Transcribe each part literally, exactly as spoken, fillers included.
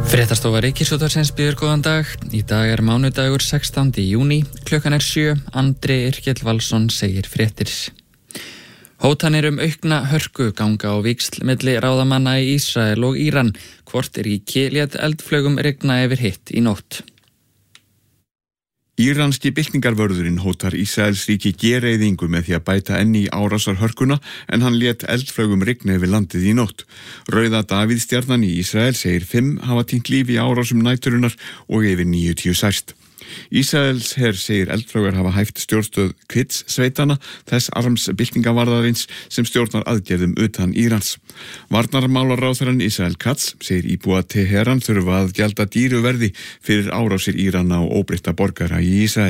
Fréttastofa Ríkisútvarpsins býður góðan dag. Í dag er mánudagur sextándi júní, klukkan er sjö. Andri Yrkill Valsson segir fréttir. Hótanir um aukna hörku ganga á víxl milli ráðamanna í Ísrael og Íran. Hvort ríki lét eldflaugum rigna yfir hitt í nótt. Íranski byltingarvörðurinn hótar Ísraels ríki gereyðingu með því að bæta enn í árásarhörkuna en hann lét eldflaugum rigna yfir landið í nótt. Rauða Davíðstjarnan í Ísrael segir fimm hafa týnt líf í árásum næturinnar og yfir níutíu særst. Ísraels her segir eldflaugar hafa hæft stjórnstöð Kvits sveitana þess arms byltingavarðarins sem stjórnar aðgerðum utan Írans. Varnarmálaráðherrann Israel Katz segir íbúa Teheran þurfa að gjalda dýru verði fyrir árásir Írana og óbreytta borgara í Ísrael.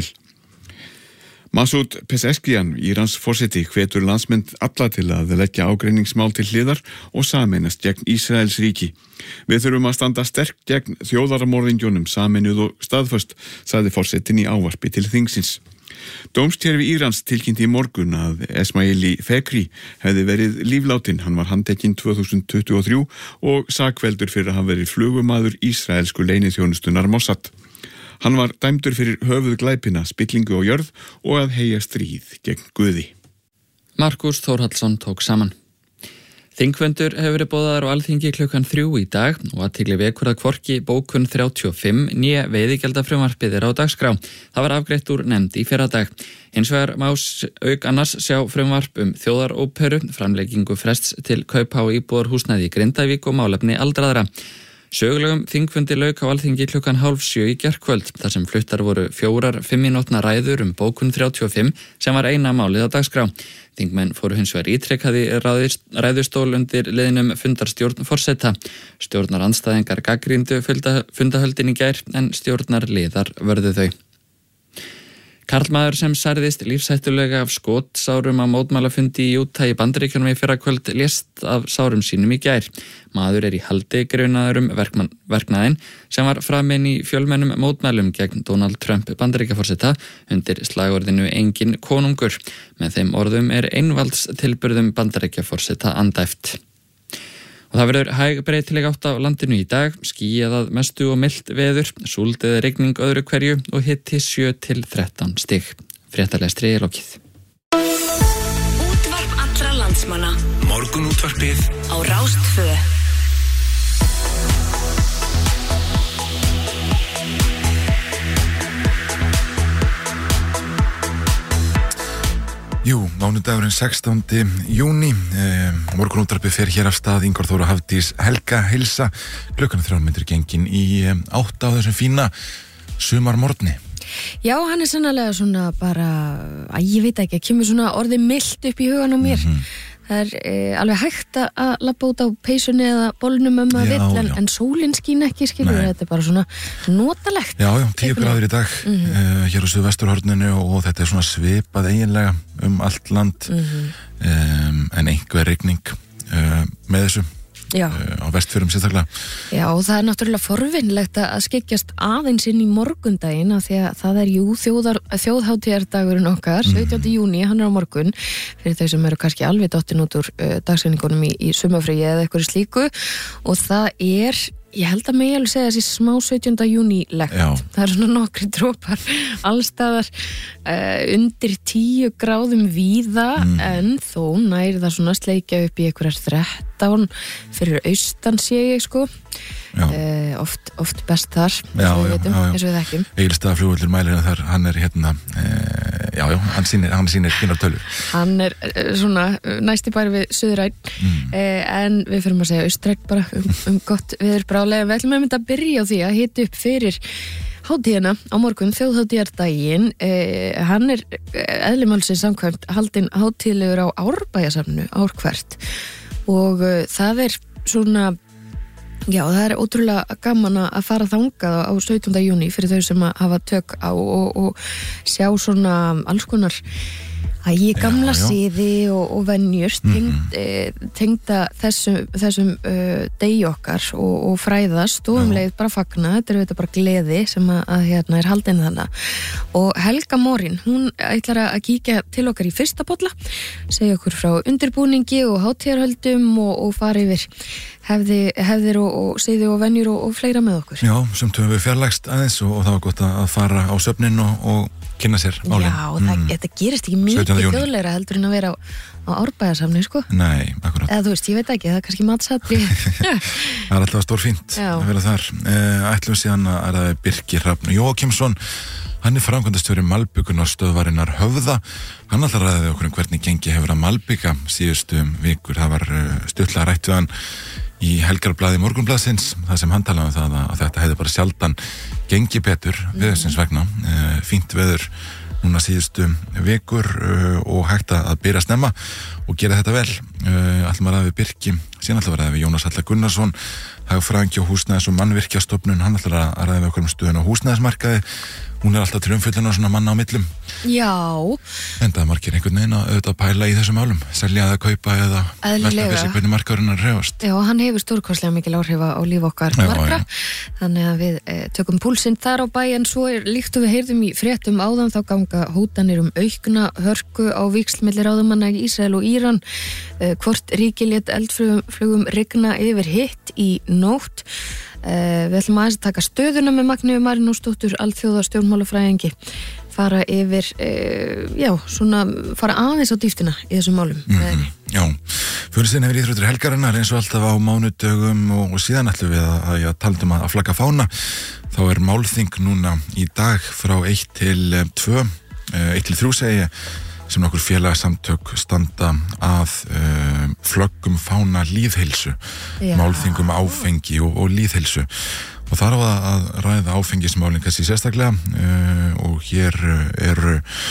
Masoud Pezeshkian, Írans forseti, hvetur landsmenn alla til að leggja ágreiningsmál til hliðar og sameinast gegn Ísraels ríki. Við þurfum að standa sterkt gegn þjóðarmorðingjónum, sameinuð og staðföst, sagði forsetinn í ávarpi til þingsins. Dómskerfi Írans tilkynnti í morgun að Esmaili Fekri hefði verið líflátin. Hann var handtekinn tvö þúsund tuttugu og þrjú og sakveldur fyrir að hafa verið flugumaður ísraelsku leyniþjónustunnar Mossad. Hann var dæmdur fyrir höfuð glæpina, spillingu og jörð og að heyja stríð gegn Guði. Markus Þórhallsson tók saman. Þingfundur hefur verið boðaður á Alþingi klukkan þrjú í dag og athygli vekur að hvorki bókun þrjátíu og fimm né veiðigjaldafrumvarpið er á dagskrá. Það var afgreitt úr nefnd í fyrradag. Hins vegar má auk annars sjá frumvarp um þjóðaróperu, framleggingu frests til kaupa á íbúðarhúsnæði í Grindavík og málefni aldraðra. Sögulegum þingfundi lauk á Alþingi klukkan hálf sjö í gærkvöld, þar sem fluttar voru fjórar fimmínútna ræður um bókun þrjátíu og fimm sem var eina málið á dagskrá. Þingmenn fóru hins vegar ítrekkaði ræðustól undir liðnum fundarstjórn forseta. Stjórnarandstæðingar gagnrýndu fundahöldin í gær en stjórnarliðar vörðu þau. Karlmaður sem særðist lífshættulega af skotsárum á mótmælafundi í Utah í Bandaríkjunum í fyrrakvöld lést af sárum sínum í gær. Maður er í haldi grunaður um verkman, verknaðinn sem var framinn í fjölmennum mótmælum gegn Donald Trump Bandaríkjaforseta undir slagorðinu engin konungur. Með þeim orðum er einvalds tilburðum Bandaríkjaforseta andæft. Og það verður hæg breytileg átt á landinu í dag, skýjað að mestu og milt veður, súld eða rigning öðru hverju og hiti sjö til þrettán stig. Fréttalestri er lokið. Útvarp allra landsmanna. Morgunútvarpið á Rás tvö. Jú, mánudagurinn sextándi júní, eh, morgunútvarpið fer hér af stað. Ingvar Þóra Hafdís Helga heilsa, klukkan þrjár myndir gengin í eh, átta á þessum fína sumarmorgni. Já, hann er sannlega svona bara, að ég veit ekki, kemur svona orðið milt upp í hugan á mér. Mm-hmm. Það er e, alveg hægt að labba út á peysunni eða bolnum um að vill, en, en sólinn skín ekki, skilur, Nei. Þetta er bara svona notalegt. Já, já, tíu gráður í dag, mm-hmm. uh, hér á suðvesturhorninu og, og þetta er svona svipað eiginlega um allt land, mm-hmm. um, en einhver rigning uh, með þessu. Já. á vestfjörðum sérstaklega. Já, og það er náttúrulega forvinnlegt að skyggjast aðeins inn í morgundaginn af því að það er jú þjóðar, þjóðhátíðardagurinn okkar, mm. sautjánda júní, hann er á morgun fyrir þau sem eru kannski alveg dottin út úr uh, dagsetningunum í, í sumafríi eða eitthvað slíku og það er ég held að mig alveg segja þessi smá sautjánda júní legt. Það er svona nokkri dropar allstaðar uh, undir tíu gráðum víða mm. en þó nær það svona sleikja upp í einhverjar þrettán fyrir austan sé ég sko uh, oft, oft best þar já, já, veitum, já, já. eins og við þekkjum. Egilsstaðaflugvöllur mælir þar, hann er hérna uh, já, já, hann sýnir, hann sýnir kínar tölur. Hann er uh, svona næsti bæri við Suðuræn mm. uh, en við fyrir að segja austræn bara um, um gott viður brálega. Við ætlum að mynda að byrja á því að hita upp fyrir hátíðina á morgun, þjóðhátíðardaginn. Eh, hann er eðlimálsins samkvæmt haldinn hátíðlegur á Árbæjarsafninu ár hvert og uh, það er svona já, það er ótrúlega gaman að fara þangað á sautjánda júní fyrir þau sem að hafa tök á og, og sjá svona alls konar Æ, gamla já, já. siði og, og venjur tengd, Mhm. eh, tengda þessum, þessum uh, degi okkar og, og fræðast og um Já. leið bara fagna, þetta er auðvitað bara gleði sem að, að hérna er haldin þannig. Og Helga Morin, hún ætlar að kíkja til okkar í fyrsta bolla, segja okkur frá undirbúningi og hátíðarhöldum og, og fara yfir hefði, hefðir og, og siði og venjur og, og fleira með okkur. Já, sem töfum við fjarlægst aðeins og, og það var gott að fara á söfnin og, og kynna sér málin. Já, það, þetta gerist ekki mikið sautjánda júní. þjóðlegra heldur en að vera á, á Árbæðarsamni, sko. Nei, akkurat. Eða þú veist, ég veit ekki, það er kannski matsatri. Það er alltaf stórfínt Já. að vera þar. Eh, ætlum síðan að ræða við Birgir Hrafn Jóakimsson. Hann er framkvæmdastjóri Malbyggunarstöðvarinnar Höfða. Hann ætlar að ræða við okkur um hvernig gengi hefur að malbygga síðustu vikur. Það var uh, stuttlega rætt við hann í Helgarblaði Morgunblaðsins, það sem hann talaði um það að, að þetta hefði bara sjaldan gengi betur mm. veðursins vegna. Uh, fínt veður núna síðustu vikur uh, og hægt að byrja snemma og gera þetta vel. Uh, ætlum að ræða við Birki, síðan ætlum að ræða við Jónas Halla Gunnarsson, hagfræðingi og húsnæðis- og mannvirkjastofnun. Hann ætlar að ræða við okkur um stöðun á húsnæðismarkaði. Hún er alltaf til umfjöllun og svona manna á millum. Já. En það er margir einhvern veginn að auðvitað pæla í þessum málum, selja eða kaupa eða velta fyrir sig hvernig markaðurinn er hreyfast. Já, hann hefur stórkostlega mikil áhrif á líf okkar Já, margra, já. þannig að við e, tökum púlsinn þar á bæ, en svo er líkt og við heyrðum í fréttum áðan, þá ganga hótanir um aukna hörku á víxlmilli ráðamanna í Ísrael og Íran, e, hvort ríki lét eldflugum rigna yfir hitt í nótt. Uh, við ætlum aðeins að taka stöðuna með Magneu Marinósdóttur, alþjóða stjórnmálafræðingi, fara yfir uh, já, svona fara aðeins á dýftina í þessum málum Mm, með henni. já, fyrir sinni hefur íþróttir helgarinnar eins og alltaf á mánudögum og, og síðan ætlum við að, að, að tala um að, að flagga fána. Þá er málþing núna í dag frá eitt til tvö, eitt til þrjú segi ég, sem nokkur félagsamtök standa að uh, flöggum fána lýðheilsu, Já. málþingum áfengi og, og lýðheilsu. Og þar á að, að ræða áfengismálin kannski sérstaklega uh, og hér eru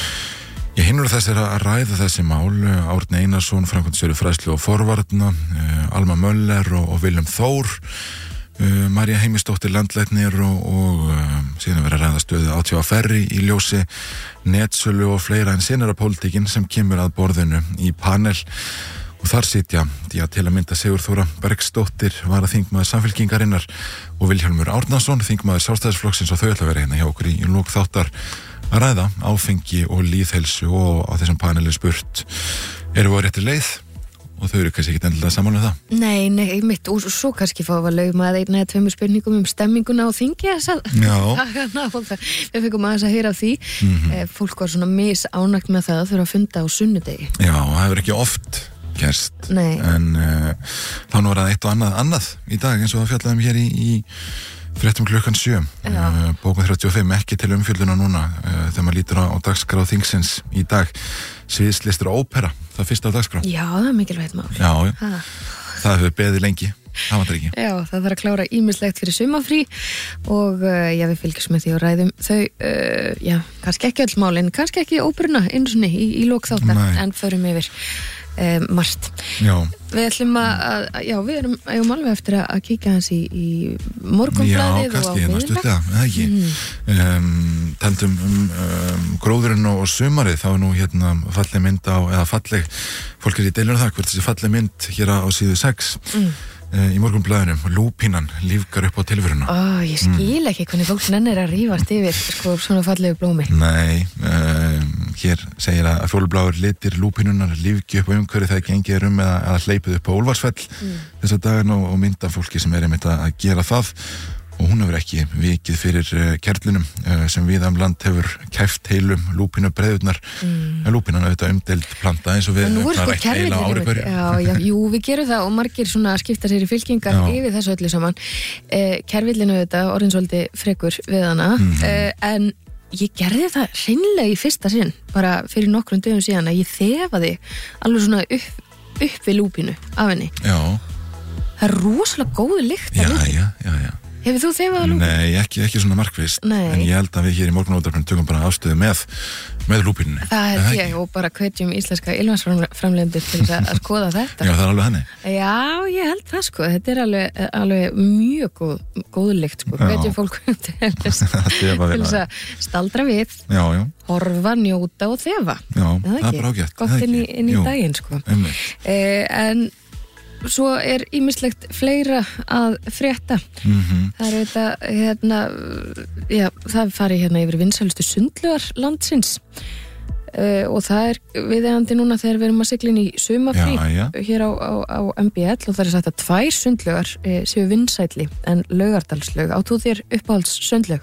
Ég hinnur þess er að ræða þessi mál, Árni Einarsson, framkvæmdastjóri fræðslu og forvarna, uh, Alma Möller og, og Willum Þór, uh, María Heimisdóttir landlæknir og, og uh, síðan verið að ræða stöðu á T V R í ljósi, netsölu og fleira en sinara pólitíkin sem kemur að borðinu í panel. Og þar sitja, því að til að mynda Sigurþóra Bergsdóttir, varaþingmaður Samfylkingarinnar og Vilhjálmur Árnason, þingmaður Sjálfstæðisflokksins, og þau ætla að vera hérna hjá okkur í lok þáttar að ræða áfengi og lýðheilsu, og á þessum paneli spurt, eru við á réttri leið? Og þau eru kannski ekki endilega saman um það. Nei, nei, mitt, og svo kannski fá að lauma að einn eða tveimur spurningum um stemminguna á þingi þess að Já. við fengum aðeins að heyra af því. Mm-hmm. Fólk var svona misánægt með það að þurfa að funda á sunnudegi. Já, það hefur ekki oft gerst. Nei. En uh, þá nú er það eitt og annað annað í dag, eins og það fjallaðum hér í, í fréttum klukkan sjö. Uh, bókun þrjátíu og fimm ekki til umfjölluna núna uh, þegar maður lítur á, á dagskrá þingsins í dag. Sviðslistur og ópera, það fyrsta á dagskrá. Já, það er mikilvægt mál. Já, ha. Það hefur beðið lengi, það vantar ekki. Já, það þarf að klára ýmislegt fyrir sumafrí og uh, já, við fylgjum með því og ræðum þau, uh, já, kannski ekki öll málin, kannski ekki óperuna eins og niður í, í lok þáttar, en förum yfir um, margt. Já. Við ætlum að, að já, við erum, erum alveg eftir að kíkja hans í, í Morgunblaðið. Já, kannski hérna stutlega, eða ekki. Mm. Um, Taldum um, um gróðurinn og sumarið, þá er nú hérna falleg mynd á, eða falleg, fólk er í deilinu það, hvert þessi falleg mynd hér á síðu sex. Mm. Í Morgunblaðinu, lúpínan lífgar upp á tilveruna. Ó, ég skil mm. ekki hvernig fólk nennir að rífast yfir sko svona fallegu blómi. Nei, um, hér segir að fjólubláir litir lúpínunar lífgi upp á umhverju þegar gengið er um eða, eða hleypið upp á Úlfarsfell mm. þessa daginn og, og mynda fólki sem er einmitt að gera það. Og hún hefur ekki vikið fyrir uh, kerlinum uh, sem við um land hefur kæft heilum lúpínu breiðurnar. Mm. Lúpínan auðvitað umdeild planta eins og við um það rætt heila ári hverju. Já, já, jú, við gerum það og margir svona skipta sér í fylkingar já. Yfir þessu öllu saman. Eh, kervillinu auðvitað, orðin svolítið frekur við hana, mm. eh, en ég gerði það hreinlega í fyrsta sinn, bara fyrir nokkrum dögum síðan, að ég þefaði alveg svona upp, upp við lúpínu af henni. Já. Það er rosalega góð lykt af já, lúpínu. Já, já, já. Hefur þú þefað á lúpinu? Nei, ekki, ekki svona markvist. Nei. En ég held að við hér í morgunútvarpinu tökum bara afstöðu með, með lúpinu. Það er ég og bara hvetjum íslenska ylvansframleiðendur til þess að skoða þetta. Já, það er alveg henni. Já, ég held það sko. Þetta er alveg, alveg mjög góð, góðlykt sko. Hvetjum fólk til þess að staldra við, já, já. horfa, njóta og þefa. Já, það, það er bara ágætt. Gott inn í, inn í daginn sko. Eh, en svo er ýmislegt fleira að frétta. Mm-hmm. Það er þetta, hérna, já, það fari hérna yfir vinsælustu sundlaugar landsins uh, og það er viðeigandi núna þegar við erum að sigla inn í sumafrí já, já. hér á, á, á M B L og það er sagt að tvær sundlaugar uh, séu vinsælli en Laugardalslaug. Átt þú þér uppáhalds sundlaug?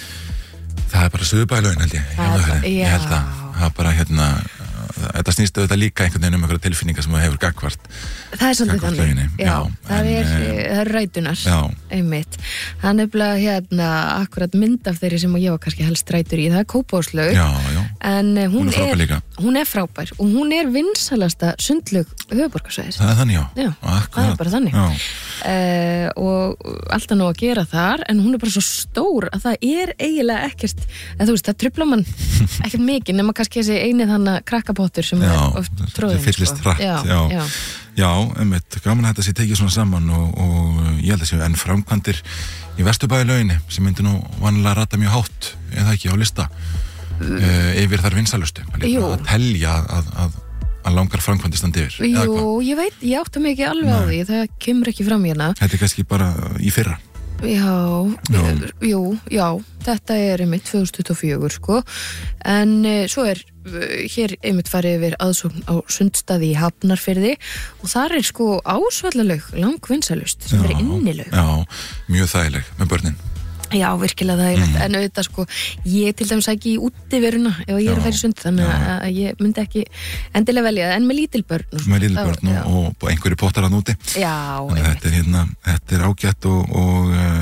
Það er bara Suðurbæjarlaugin held ég. Það, ég, ég held að það er bara hérna þetta snýst auðvitað líka einhvern veginn um einhverja tilfinningar sem þú hefur gagvart. Það er svolítið þannig. Já, já, það en, er, það er rætunar. Já. Einmitt. Það er nefnilega hérna akkurat mynd af þeirri sem ég var kannski helst rætur í. Það er Kópavogslaug. Já, já. En hún, hún er frábær líka. Hún er frábær og hún er vinsælasta sundlaug höfuðborgarsvæðis. Það er þannig, já. Já, akkurat. Það er bara þannig. Já. Uh, og alltaf nú að gera þar en hún er bara svo stór að það er eiginlega ekkert, en þú veist, það trufla mann ekkert mikið nema kannski þessi eini þannig krakkapottur sem já, er oft tróðin fyllist hratt, já, já, já. já einmitt, gaman að þetta sé tekið svona saman og, og ég held að séu enn framkvæmdir í Vesturbæjarlauginni sem myndi nú vanlega rata mjög hátt eða ekki á lista mm. uh, yfir þar vinsælustu að telja að, að að langar framkvæmdi standi yfir. Jú, ég veit, ég átta mig ekki alveg Nei. á því, það kemur ekki fram hérna. Þetta er kannski bara í fyrra. Já, já. jú, já, þetta er einmitt tvö þúsund tuttugu og fjögur, sko, en uh, svo er uh, hér einmitt farið yfir aðsókn á Sundstaði í Hafnarfirði og þar er sko Ásvallalaug langvinsælust sem já, er innilaug. Já, mjög þægileg með börnin. Já, virkilega það er mm. en auðvitað sko, ég til dæmis ekki í útiveruna ef ég er að færa í sund, þannig já. að ég myndi ekki endilega velja það, en með lítil börn og með lítil börn og, og, og einhverju pottar að núti já, þetta er, hérna, þetta er ágætt og, og uh,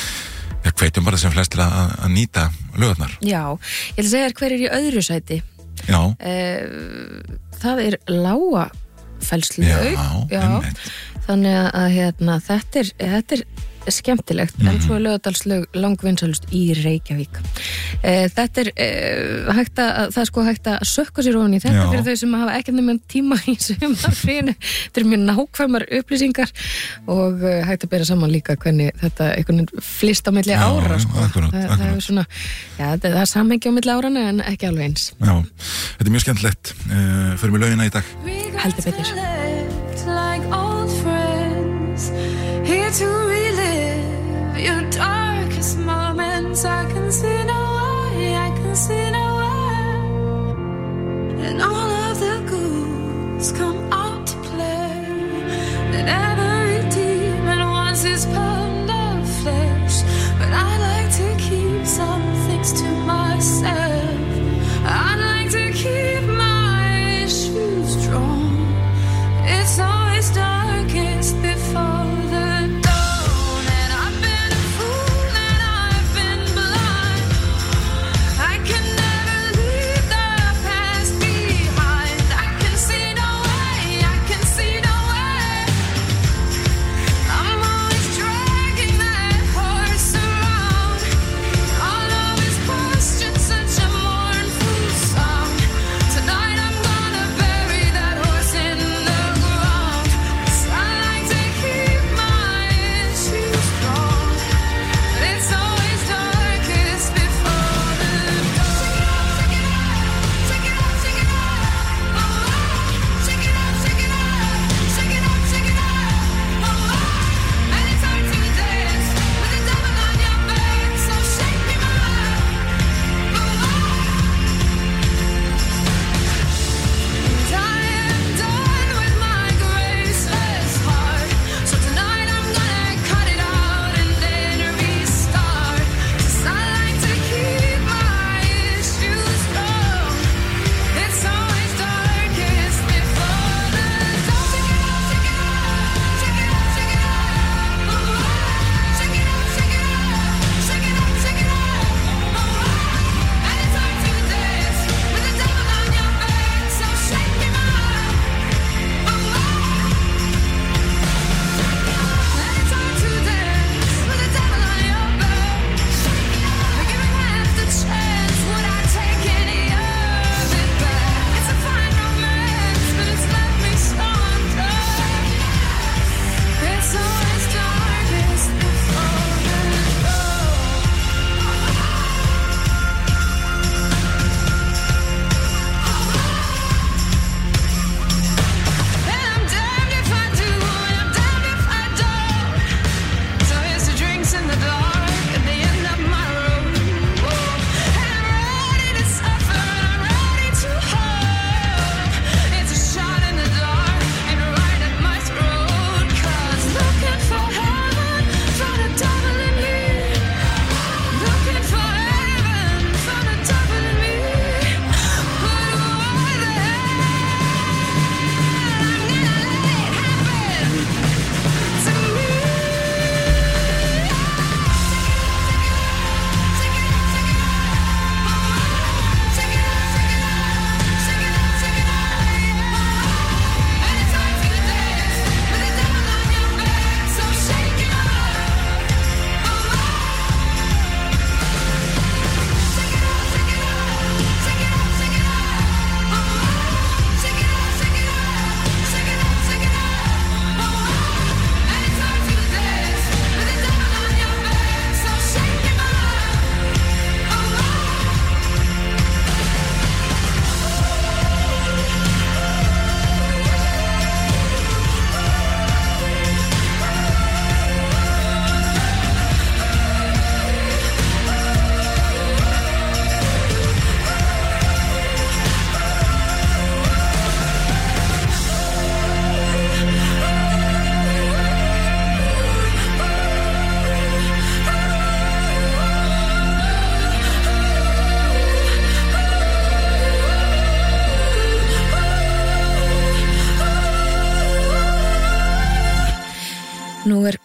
ég hvetjum bara sem flest til að, að nýta laugarnar. Já, ég vil segja hver er í öðru sæti. Já. Uh, það er Lágafellslaug. Já, já. Þannig að hérna, þetta er, þetta er skemmtilegt, mm-hmm. en svo er Laugardalslaug langvinsælust í Reykjavík. E, þetta er e, hægt að, það er sko hægt að sökka sér ofan í þetta Já. fyrir þau sem hafa ekki nefnum tíma í sumarfríinu. Þetta er mjög nákvæmar upplýsingar og e, hægt að bera saman líka hvernig þetta einhvern veginn flist á milli ára. Sko. Akkurat, það, akkurat. það er svona, já, það er samhengi á milli árana en ekki alveg eins. Já, þetta er mjög skemmtilegt. Uh, Förum við laugina í dag. Heldur betur. Here to relive your darkest moments. I can see no way, I can see no way. And all of the ghouls come out to play. That every demon wants his pound of flesh. But I like to keep some things to myself. I like to keep my shoes drawn. It's always darkest before the dawn. And I've been a fool and I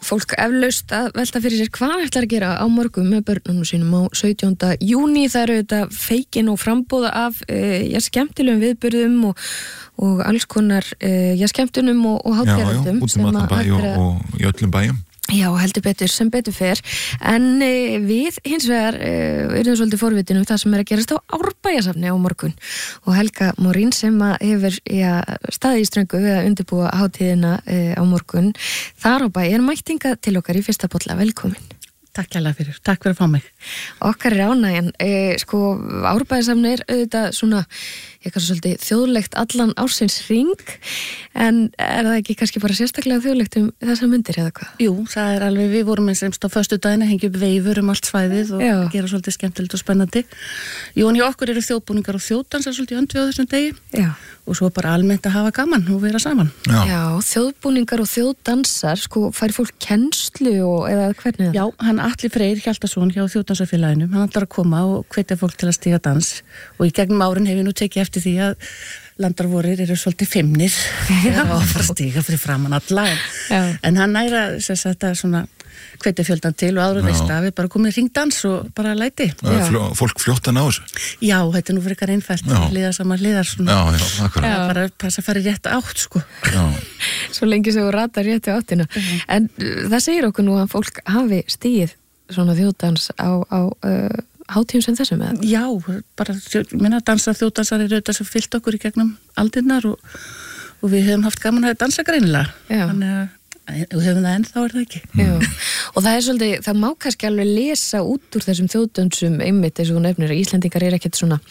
fólk eflaust að velta fyrir sér hvað ætlar að gera á morgun með börnunum sínum á sautjánda júní. Það eru þetta feikin og frambúða af e, já, skemmtilegum viðburðum og, og alls konar e, já, skemmtunum og, og hátíðarhöldum. Já, já, út um allan bæ og, og í öllum bæjum. Já, heldur betur sem betur fer. En e, við hins vegar e, erum svolítið forvitin um það sem er að gerast á Árbæjarsafni á morgun. Og Helga Morín sem að hefur ja, staðið í ströngu við að undirbúa hátíðina e, á morgun. Þar á bæ er mættinga til okkar í fyrsta bolla. Velkomin. Takk hérlega fyrir, takk fyrir að fá mig. Okkar er ánægjan. E, sko, Árbæjarsafni er auðvitað svona, eitthvað svolítið þjóðlegt allan ársins hring, en er það ekki kannski bara sérstaklega þjóðlegt um þessa myndir eða hvað? Jú, það er alveg, við vorum eins og á föstudaginn að hengja upp veifur um allt svæðið og Já. gera svolítið skemmtilegt og spennandi. Jú, en hjá okkur eru þjóðbúningar og þjóðdansar svolítið öndvið á þessum degi. Já. Og svo bara almennt að hafa gaman og vera saman. Já. Já, þjóðbúningar og þjóðdansar, sko, fær fólk kennslu og eða hvernig það? Já, hann Atli Freyr Hjaltason hjá Þjóðdansarfélaginu, hann ætlar að koma og hvetja fólk til að stíga dans og í gegnum árin hef ég nú tekið eftir því að landarvorir eru svolítið feimnir að fara að stíga fyrir framan alla en, Já. en hann næra þess að þetta er svona hvetja fjöldan til og áður veist að við bara komum í ringdans og bara læti. Fljó, fólk fljótt að ná þessu. Já, þetta er nú fyrir eitthvað einfælt liða saman liðar svona. Já, já, akkurat. Það er bara að passa að fara í rétt átt sko. Já. Svo lengi sem þú ratar réttu áttina. En uh, það segir okkur nú að fólk hafi stíð svona þjóðdans á, á uh, hátíðum sem þessum eða? Já, bara, minna dansar þjóðdansar eru þetta sem fyllt okkur í gegnum aldinnar og, og við höfum haft gaman að dansa greinilega. Já. Þannig að við höfum það enn, þá er það ekki. Já. Og það er svolítið, það má kannski alveg lesa út úr þessum þjóðdansum einmitt eins og þú nefnir að Íslendingar er ekkert svona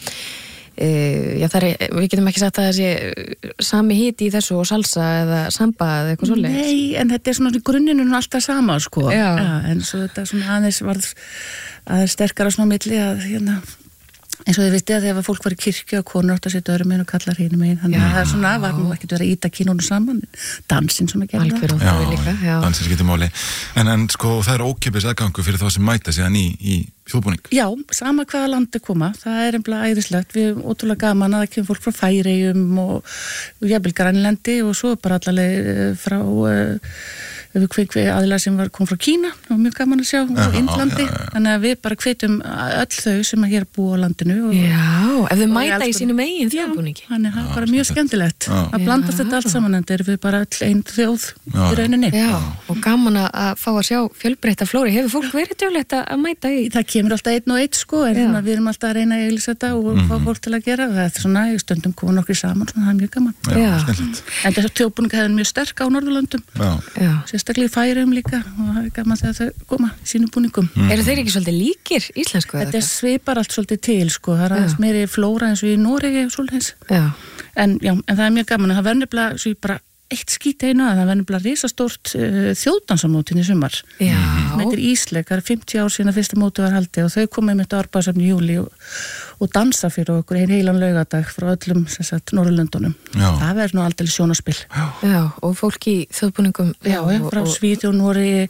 Uh, já, það er, við getum ekki sagt að það sé sami hiti í þessu og salsa eða samba eða eitthvað svoleiðis. Nei, en þetta er svona grunninn alltaf sama, sko. Já. Já, en svo þetta svona aðeins varð aðeins sterkara svona milli að hérna, eins og þið vitið að þegar fólk var í kirkju og konur átt að setja öðrum megin og kallar hínum megin, þannig að það er svona, var nú ekkert verið að íta kínunum saman, dansinn svona gerði Algjör það. og það líka, já. Dansinn skiptir máli. En, en sko, það er ókeypis aðgangur fyrir þá sem mæta síðan í, í þjóðbúning. Já, sama hvaða landi koma, það er einhverja æðislegt, við erum ótrúlega gaman að það kemur fólk frá Færeyjum og, og jafnvel Grænlandi og svo bara allavega frá uh, við kveikvi aðilega sem var, kom frá Kína og mjög gaman að sjá Já, og Indlandi, já, já. þannig að við bara hvetjum öll þau sem að hér búa á landinu og, Já, ef þau Og mæta ég í elsku- sínum eigin Já, þjóðbúningi. þannig að það er bara mjög skemmtilegt Já. að blandast Já. þetta allt saman en erum við bara öll einn þjóð Já. í rauninni. Já, og gaman að- að fá að sjá fjölbreytta flóri. Hefur fólk verið djúlegt að mæta í? Það kemur alltaf einn og einn sko, en Já. svona, við erum alltaf að reyna að eiglýsa þetta og fá fólk til að gera það. Er svona, í stundum koma nokkri saman, svona, það er mjög gaman. Já, Já. skemmtilegt. En þessu þjóðbúninga hefur mjög sterk á Norðurlöndum, Já. Já. sérstaklega í Færeyjum líka og það er gaman þegar þau koma í sínum búningum. Eru þeir ekki svolítið líkir íslensku eða Þetta er svipar allt svolítið til sko, það er aðeins meiri flóra eins og í Noregi og svolítið. Já. En, já, en það er mjög gaman, en það verður nefnilega, svo ég bara eitt skít einu að það verður nefnilega risastórt uh, þjóðdansamótin í sumar. Já. Það heitir Ísleik, það er fimmtíu ár síðan að fyrsta móti var haldið og þau komið með þetta Árbæjarsafni í júli og, og dansa fyrir okkur ein heilan laugardag frá öllum sem sagt Norðurlöndunum. Já. Það verður nú aldrei sjónaspil. Já, og fólk í þjóðbúningum. Já, já, frá og, Svíþjóð, Noregi,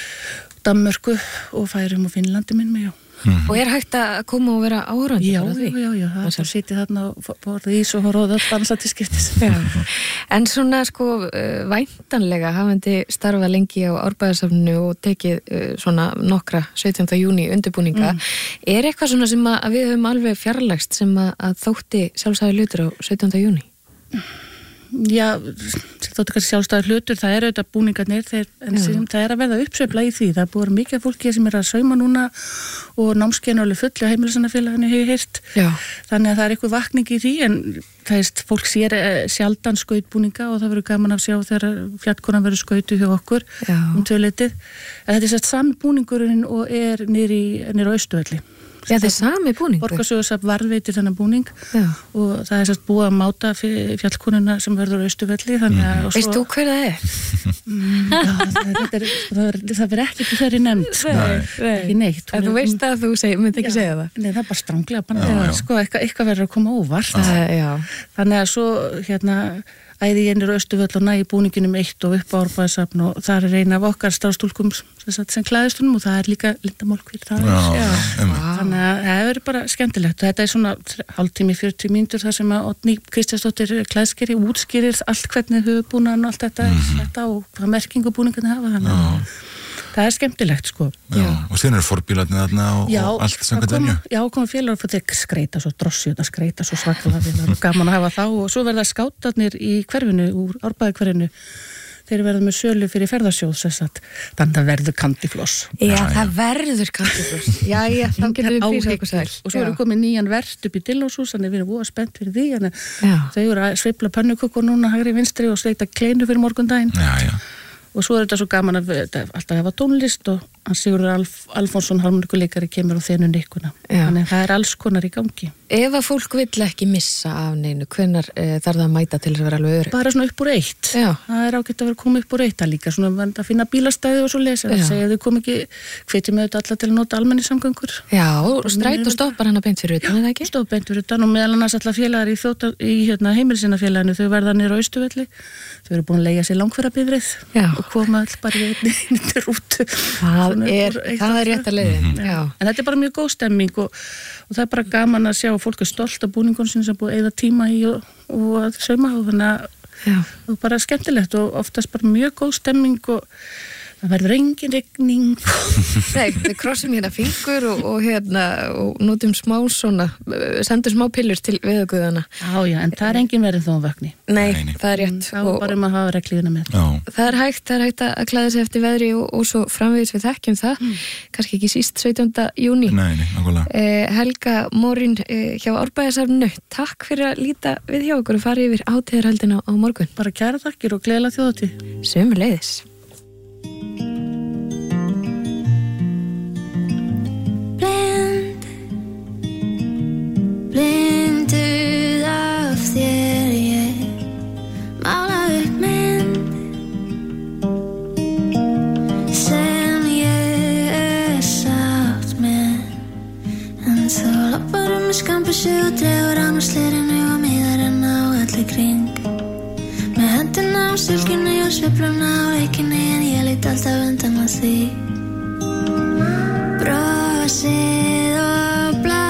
Danmörku og Færeyjum og Finnlandi minn mig, já. og er hægt að koma og vera áhorfandi Já, bara já, því? já, já, það er að sitja þarna og borðið ís og horfa á það dansa til skiptis. Já. En svona sko uh, væntanlega hafandi starfað lengi á Árbæjarsafninu og tekið uh, svona nokkra sautjánda júní undirbúninga, er eitthvað svona sem að við höfum alveg fjarlægst sem að, að þótti sjálfsæði hlutur á sautjánda júní? Já, þóttu kannski sjálfstæður hlutur, það er auðvitað búningarnir, þeir, en sem, það er að verða uppsveifla í því, það er búið mikið af fólki sem er að sauma núna og námskeiðin alveg fulli á heimilisannafélaginu hefur heyrt, Já. þannig að það er eitthvað vakning í því, en það er fólk sér eh, sjaldan skautbúninga og það verður gaman að sjá þegar fjallkonan verður skautu hjá okkur Já. um tvöleitið, en þetta er sett sami búningurinn og er nýri á Austurvelli. Já, það er sami búningur. Borgarsjóðsafn varðveitir þennan búning Já. og það er sérst búið að máta fjallkonuna sem verður á Austurvelli, þannig að og Veist svo- þú hver það er? Mm, já, það, það, er, það, er, það er ekki þeirri nefnd sko. ekki neitt. En þú veist að þú seg, myndi ekki Já, segja það? Nei, það er bara stranglega bara, sko, eitthvað, eitthvað verður að koma óvart. Það, já. Þannig að svo hérna æði ég ennir Austurvöll og næ í búninginum eitt og upp á Árbæjarsafn og þar er eina af okkar starfstúlkum sem, sem klæðist honum og það er líka lindamálkvýr þar. Já, Já. einmitt. Þannig að það verður bara skemmtilegt og þetta er svona hálftími, fjörutíu mínútur þar sem að Oddný Kristjánsdóttir klæðskeri útskýrir allt hvernig höfubúnan og allt þetta, þetta og hvað merkingu búningarnir hafa, þannig að það er skemmtilegt sko. Já, og síðan eru forbílarnir þarna og, Já, og allt sem hvað venju. Já, koma félagar fyrir þeir skreita svo drossi, það skreita svo svakalega og gaman að hafa þá og svo verða skátarnir í hverfinu, úr Árbæði hverfinu, þeir verða með sölu fyrir ferðarsjóð þess að þannig að verður kandifloss. Já, já, það verður kandifloss. Já, já, þá getum við prísað okkur sæl. Og svo eru komið nýjan vert upp í Dillóshús, þannig við erum búið spennt fyrir því, en þau eru að sveifla pönnukökur núna hægri vinstri og sleita kleinu fyrir morgundaginn. Já, já. Og svo er þetta svo gaman að þetta, alltaf hefa tónlist og hann Sigurður Alf, Alfonsson harmonikuleikari kemur á þenu nikkuna. Þannig það er alls konar í gangi. Ef að fólk vill ekki missa af neinu, hvenær e, þarf það að mæta til þess að vera alveg örygg? Bara svona upp úr eitt. Já. Það er ágætt að vera komið upp úr eitt að líka, svona að finna bílastæði og svo lesa. Það segja að þau kom ekki, hvetjum við þetta alla til að nota almenningssamgöngur. Já, og stræt og stoppar hann að beint fyrir utan, eða ekki? Stopp beint fyrir utan og meðal annars alla félagar í, þjóta, í hérna, heimilisinnafélaginu, þau verða niður á Austurvelli. Þau eru búin að leigja sér langferðabifrið og koma all bara í einni rútu. Það er, það er rétt að leiðin. Já. En þetta er bara mjög góð stemming og, og það er bara gaman að sjá að fólk er stolt af búningunum sinni sem búið að eyða tíma í og, og að sauma og þannig að það er bara skemmtilegt og oftast bara mjög góð stemming og það verður engin rigning. Nei, við krossum hérna fingur og, og hérna og notum smá svona, sendum smá pillur til veðuguðana. Já, já, en það er engin verið þó að vökni. Nei, Nei, nei. Það er rétt. Það er bara um að hafa reglíðina með. Já. Það er hægt, það er hægt að klæða sig eftir veðri og, og svo framvegis við þekkjum það, mm. kannski ekki síst sautjánda júní. Nei, nei, nákvæmlega. Eh, Helga Morín eh, hjá Árbæðisafninu, takk fyrir að líta við hjá okkur og fara yfir hátíðarhöldina á morgun. Bara kæra þakkir og gleðilega þjóðhátíð. Sömuleiðis. Blinduð af þér ég mála upp mynd sem ég er sátt með en þú lappar um með skambissu og dregur án á slerinu og miðar henn á allir kring með hendina á silkinu og sveifluna á leikinni en ég lít alltaf undan að því brosið og blá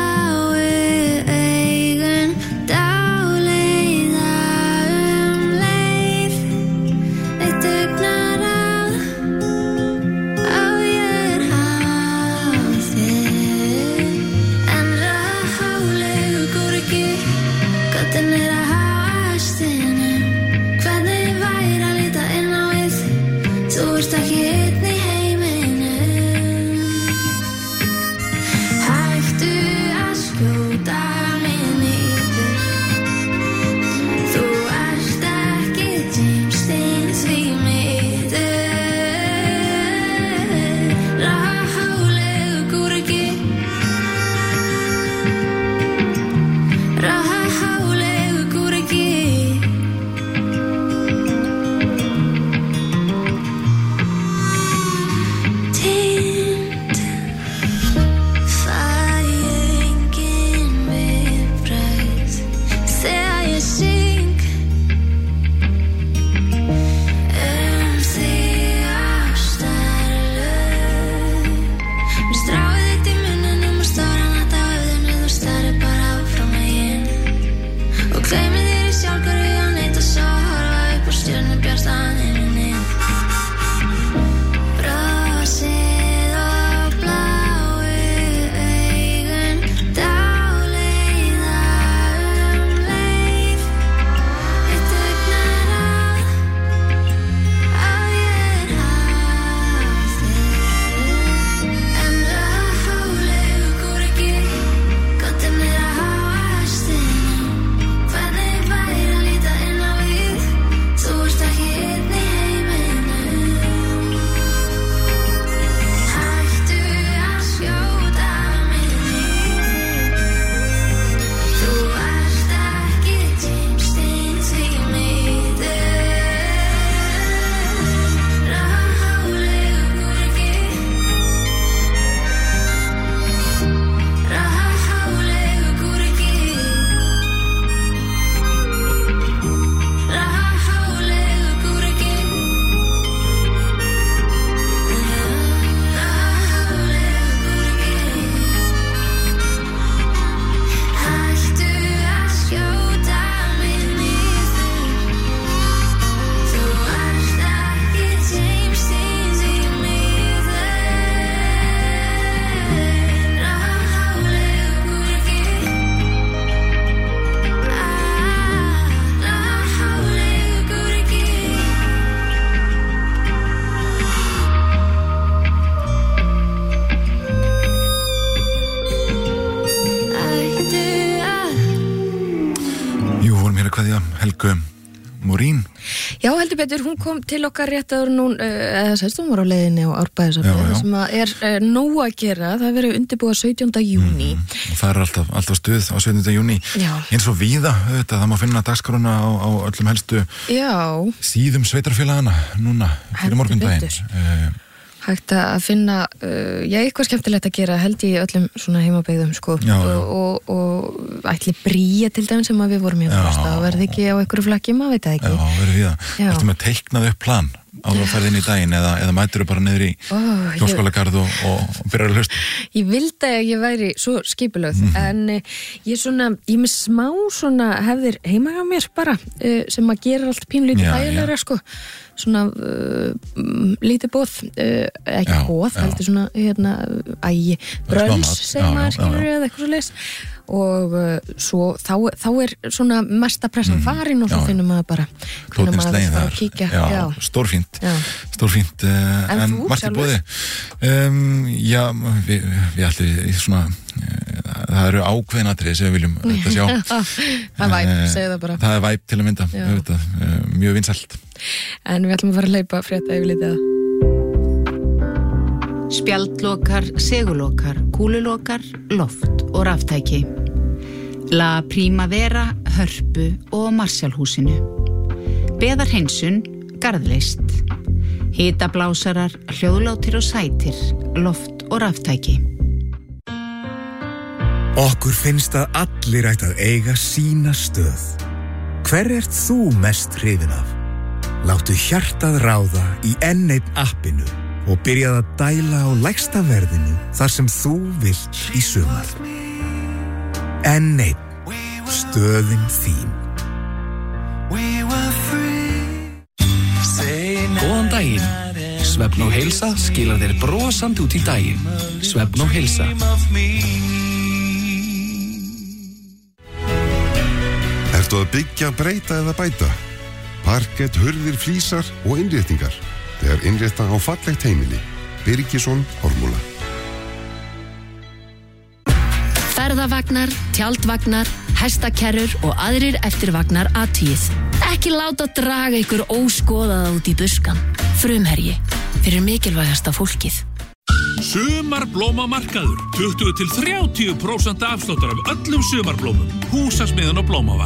Hvernig kveðja Helgu Morín. Já, heldur betur, hún kom til okkar rétt áður nú, eða sérst, hún var á leiðinni á Árbæðisafnið, sem að er, er nóg að gera, það verið undirbúið sautjánda júní. Mm, og það er alltaf, alltaf stuð á sautjánda júní. Já. Eins og víða, auðvitað, það má finna dagskráruna á, á öllum helstu Já. síðum sveitarfélagana núna fyrir morgundaginn. Hægt að finna, uh, já, eitthvað skemmtilegt að gera held ég í öllum svona heimabyggðum sko já, já. Og, og, og ætli Bría til dæmis sem að við vorum hérna og verði ekki á einhverju flakki, maður veit það ekki. Já, verði við það. Ertu með teiknað upp plan áður að fara inn í daginn eða, eða mætir þú bara niður í oh, hljómskálagarð og, og, og byrjar að hlusta? Ég vildi að ég væri svo skipulögð mm-hmm. en ég svona, ég með smá svona hefðir heima á mér bara uh, sem að gera allt pínlítið þægilegra sko svona uh, lítið bóð uh, ekki já, bóð, já. heldur svona hérna, ægi, bröls sem maður skilur eða eitthvað svo leys og uh, svo þá, þá er svona mesta pressan mm, farin og svo já. finnum maður bara hvernig maður það fara að kíkja já, já. stórfínt, já. stórfínt uh, en, en margt í bóði um, já, við, við ætlum í svona uh, það eru ákveðinatriði sem við viljum þetta sjá það er væp, segðu það bara það er væp til að mynda, auðvitað, uh, mjög vinsælt en við ætlum að fara að leipa frétta yfir litið Spjaldlokar, segulokar, kúlulokar, loft og raftæki. La Primavera, Hörpu og Marshallhúsinu. Beðarhreinsun, garðlist. Hitablásarar, hljóðlátir og sætir, loft og raftæki. Okkur finnst að allir ætti að eiga sína stöð. Hver ert þú mest hrifin af? Láttu hjartað ráða í enn einn appinu og byrjað að dæla á lægsta verðinu þar sem þú vilt í sumar. Enn einn, stöðin þín. Góðan daginn. Svefn og heilsa skilar þér brosandi út í daginn. Svefn og heilsa. Ertu að byggja, breyta eða bæta? Parkett, hurðir, flísar og innréttingar. Þegar innrétta á fallegt heimili. Birgisson, Ármúla. Ferðavagnar, tjaldvagnar, hestakerrur og aðrir eftirvagnar athugið. Ekki láta draga ykkur óskoðaða út í buskan. Frumherji, fyrir mikilvægasta fólkið. Sumarblómamarkaður. tuttugu til þrjátíu prósent afsláttur af öllum sumarblómum. Húsasmiðan og Blómaval.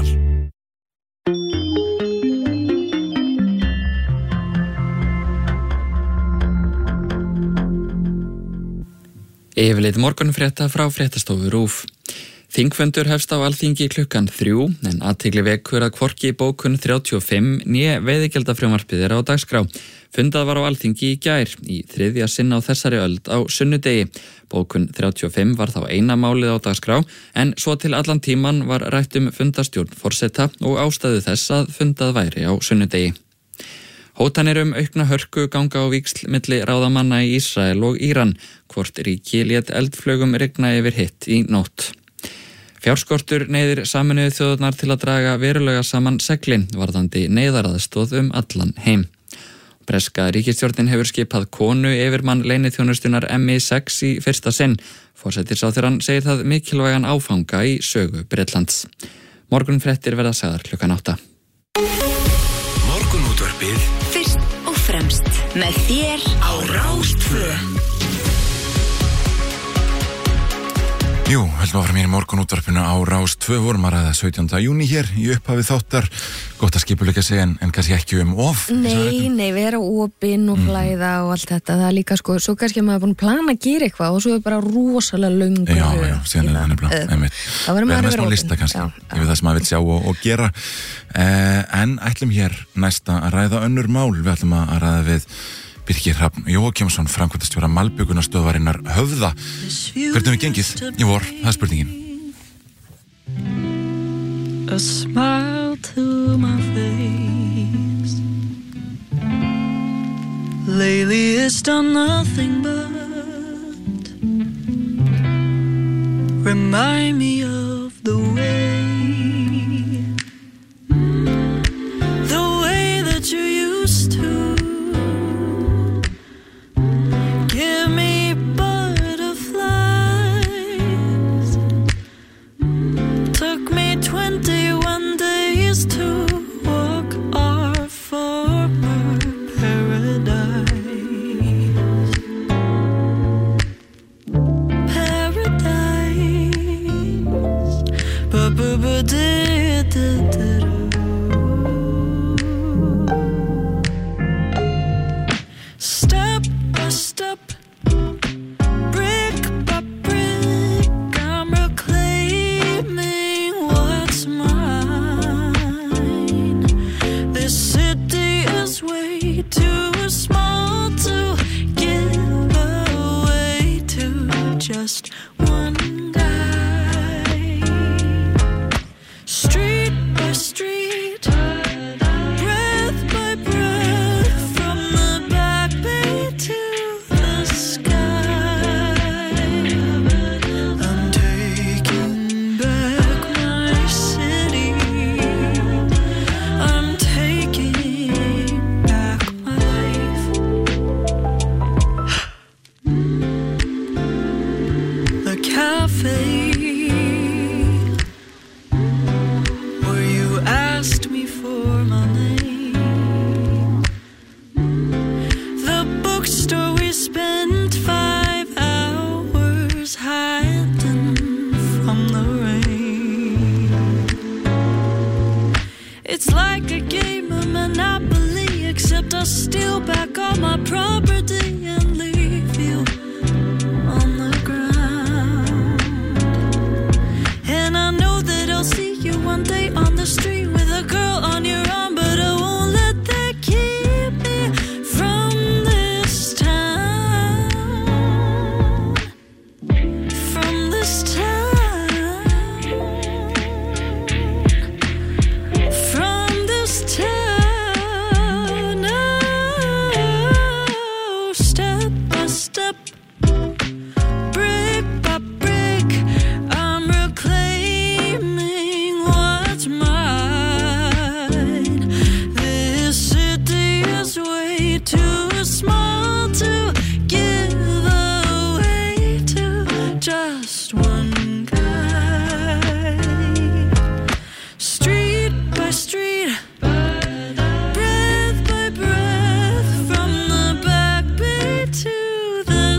Yfirleitt morgunfrétta frá fréttastofu RÚV. Þingfundur hefst á Alþingi klukkan þrjú en athygli vekur að hvorki bókun þrjátíu og fimm né veiðigjaldafrumvarpið er á dagskrá. Fundað var á Alþingi í gær í þriðja sinn á þessari öld á sunnudegi. Bókun þrjátíu og fimm var þá eina málið á dagskrá en svo til allan tíman var rætt um fundastjórn forseta og ástæðu þess að fundað væri á sunnudegi. Hótanir um aukna hörku ganga á víxl milli ráðamanna í Ísrael og Íran, hvort ríki lét eldflögum rigna yfir hitt í nótt. Fjárskortur neyðir Sameinuðu þjóðirnar til að draga verulega saman seglin varðandi neyðaraðstoð um allan heim. Breska ríkisstjórnin hefur skipað konu yfirmann leyniþjónustunar M I sex í fyrsta sinn. Forsætisráðherrann segir það mikilvægan áfanga í sögu Bretlands. Morgunfréttir verða sagðar klukkan átta. Morgunútvarpið fyrst og fremst með þér á Rás tvö. Jú, heldum að fara mér í morgunútvarpinu á Rás tvö, vorum að ræða sautjánda júní hér í upphafi þáttar, gott að skipuleika sig en, en kannski ekki um of. Nei, nei, vera opinn og flæða mm. og allt þetta, það er líka sko, svo kannski að maður er búin að plana að gera eitthvað og svo er bara rosalega löngu. Já, já, síðan er það nefnilega, einmitt. Það verður maður að vera opinn. Lista kannski, já, já. Yfir það sem maður vil sjá og, og gera. Eh, en ætlum hér næsta að ræða önnur mál, við ætlum að ræða við Birgir Hrafn Jóhakimsson, framkvæmdastjóra Malbjörgunarstöðvarinnar Höfða. Hvernig við gengið í vor? Það er spurningin. A smile to my face. Lately it's done nothing but remind me of the way the way that you used to give me butterflies. Took me twenty-one days to Step by step, brick by brick, I'm reclaiming what's mine. This city is way too small to give away to just one guy. Street by street, breath by breath, from the back bay to the sky. I'm taking back my city. I'm taking back my life. The cafe where you asked me for my name. The bookstore we spent five hours hiding from the rain. It's like a game of Monopoly, except I steal back all my property and leave you on the ground. And I know that I'll see you one day on the street with a girl on your arm, but I won't let that keep me from this town. From this town. From this town. Oh, step by step, brick by brick, I'm reclaiming what's mine. This city is way too small to give away to just one guy. Street by street, breath by breath, from the back bay to the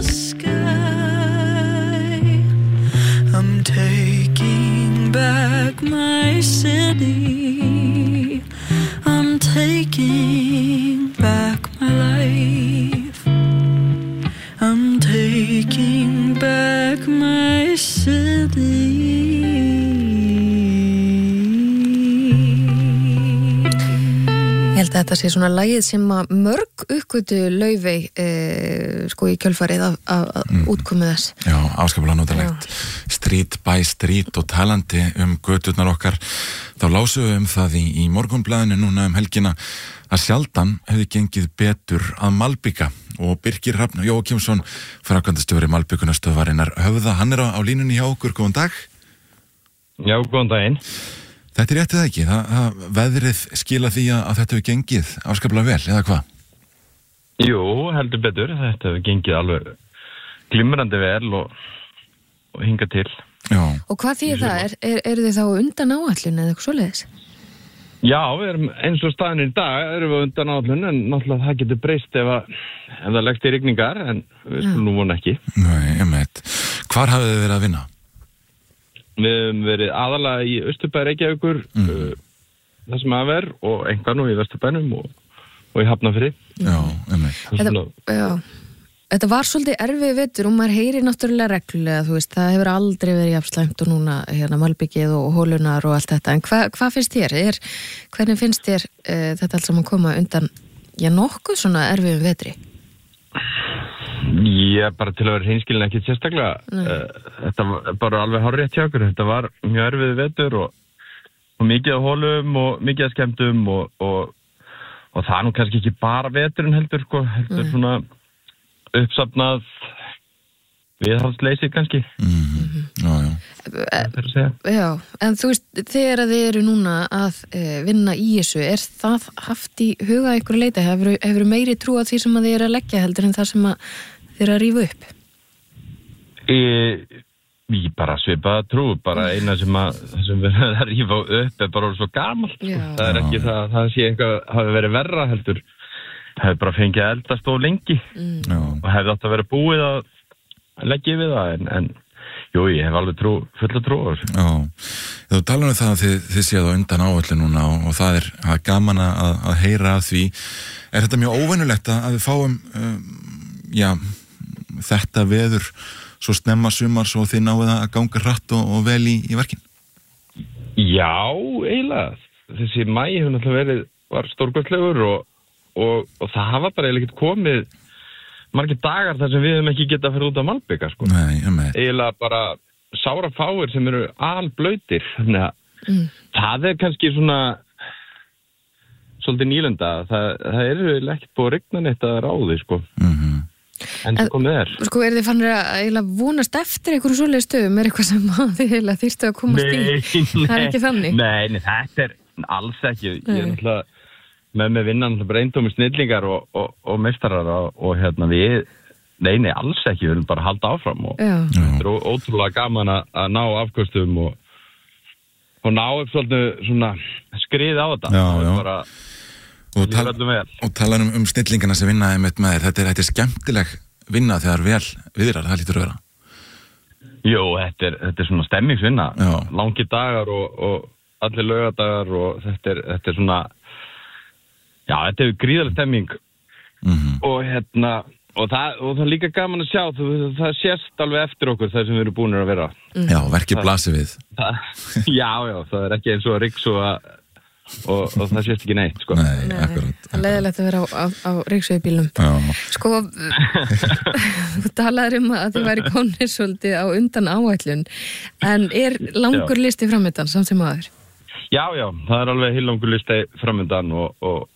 sky. I'm taking back my city. I'm taking back my life. I'm taking back my city. Ég held að þetta sé svona lagið sem að mörg uppgötu Laufey eh, sko í kjölfarið af, af, af mm. útkomið þess. Já, afskaplega notalegt. Street by street og talandi um göturnar okkar. Þá lásum við um það í, í Morgunblaðinu núna um helgina að sjaldan hefði gengið betur að malbika, og Birgir Hrafn Jóakimsson, framkvæmdastjóri Malbikunastöðvarinnar Höfða, hann er á, á línunni hjá okkur. Góðan dag. Já, góðan daginn. Þetta er rétt eða ekki? Það, það veðrið skila því að, að þetta hefur gengið afskaplega vel, eða hvað? Jú, heldur betur. Þetta hefur gengið alveg glimrandi vel og, og hingað til. Já. Og hvað þýðir það? Er, er, er þið þá undan áætlun eða eitthvað svoleiðis? Já, við erum eins og staðin í dag, erum við undan áætlun, en náttúrulega það getur breyst ef, að, ef það leggst í rigningar, en við skulum nú vona ekki. Nei, ég meit. Hvar hafið þið verið að vinna? Við hefum verið aðalega í Austurbæ Reykjavíkur, mm. uh, það sem að ver, og einhvað nú í Vesturbænum og, og í Hafnarfirði. Já, einmitt. Þetta, já. Þetta var svolítið erfið vetur og maður heyrir náttúrulega reglulega, þú veist, það hefur aldrei verið jafn slæmt og núna hérna malbyggið og hólunar og allt þetta. En hva, hvað finnst þér? Er, hvernig finnst þér uh, þetta allt saman koma undan, já, nokkuð svona erfiðum vetri? Já, bara til að vera hreinskilin ekki sérstaklega. Uh, þetta var bara alveg hárrétt hjá okkur. Þetta var mjög erfið vetur og, og mikið af hólum og mikið af skemmtum og, og, og það er nú kannski ekki bara veturinn heldur, sko, heldur mm. svona uppsafnað viðhaldsleysi kannski. Mm-hmm. Já, já. Það er að segja. Já, en þú veist, þegar þið eru núna að e, vinna í þessu, er það haft í huga einhverju leita? Hefur, hefur meiri trú að því sem að þið eru að leggja heldur en það sem að þið eru að rífa upp? E, ég bara svipaða trú, bara eina sem að það sem við erum að rífa upp er bara svo gamalt. Já. Það er ekki það, það sé eitthvað hafi verið verra heldur. Það hefur bara fengið að eldast og lengi mm. og hefði átt að vera búið að leggja við það, en, en jú, ég hef alveg trú, fulla trú á þessu. Já, Þú talar um það að þið, þið séð á undan áætlun núna og, og það er að gaman að, að heyra af því. Er þetta mjög óvenjulegt að við fáum um, já, þetta veður svo snemma sumar svo þið náðu að ganga hratt og, og vel í, í verkin? Já, eiginlega. Þessi mæ hefur náttúrulega verið, var stórkostlegur og, og, og það hafa bara eiginlega ekkert komið margir dagar þar sem við hefum ekki getað að fyrir út af malbika, sko. Nei, ég með. Eiginlega bara sára fáir sem eru alblautir. Þannig að mm. það er kannski svona svolítið nýlunda. Það, það eru ekkert búið að rigna neitt að ráði, sko. Mhm. En það komið er. Sko, er þið fannir að vonast eftir einhverju svoleiðis stöðum? Er eitthvað sem þið heila þyrftu að komast nei, í? Það er ekki þannig? Nei, nei, þetta er alls ekki. Ég er náttúrulega með með vinnan breyndómi snillingar og, og, og meistarar og, og hérna við, nei, nei, alls ekki. Við viljum bara halda áfram og þetta er ótrúlega gaman að, að ná afkvöstum og, og ná upp svolítið svona skrið á þetta. Já, já. Bara, Og, tal og tala um, um snillingana sem vinnaði með með þér, þetta er, þetta er skemmtileg vinna þegar vel viðrar, það lítur að vera. Jú, þetta er, þetta er svona stemmingsvinna, langi dagar og, og allir laugadagar og þetta er, þetta er svona, já, þetta er gríðarleg stemming mm-hmm. og hérna, og það, og það er líka gaman að sjá, það, það sést alveg eftir okkur það sem við erum búinir að vera. Mm. Já, verkið blasir við. Það, já, já, það er ekki eins og að ryksu að Og, og það sést ekki neitt, sko. Nei, Nei akkurat. Það er leiðilegt að vera á, á, á Ríksveiðbílnum. Sko, þú talaður um að þið væri komnir svolítið á undan áætlun, en er langur já. listi framöndan samt sem aður? Já, já, það er alveg heil langur listi framöndan og, og,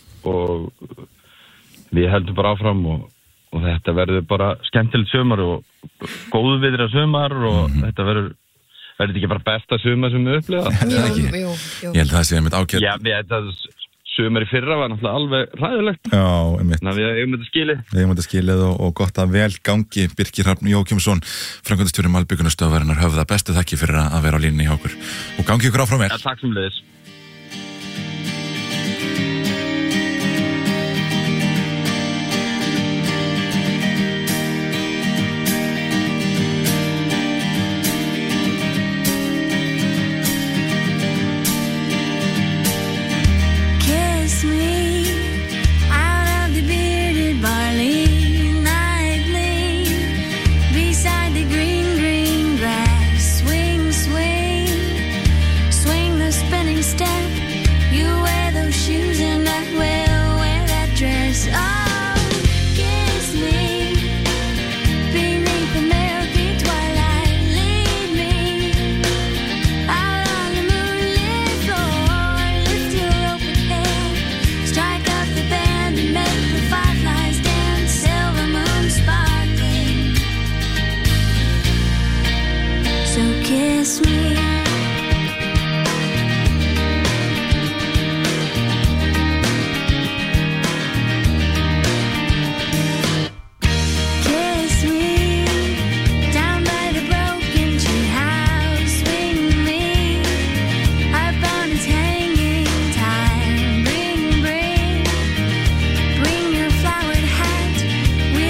og við heldum bara áfram og, og þetta verður bara skemmtilegt sumar og góðviðra sumar og mm-hmm. þetta verður Er þetta ekki bara besta sumar sem við upplifa? Jú, jú, jú. Ég held að það sé einmitt ákjörn. Já, við þetta sumar í fyrra var náttúrulega alveg hræðilegt. Já, einmitt. Þannig að við hefum þetta skilið. Við hefum þetta skilið og, og gott að vel gangi Birkir Hrafn Jókimsson, framkvæmdastjóri Malbikunarstöðvarinnar höfða bestu þakki fyrir að vera á línunni hjá okkur. Og gangi ykkur áfram vel. Ja, takk sem leiðis.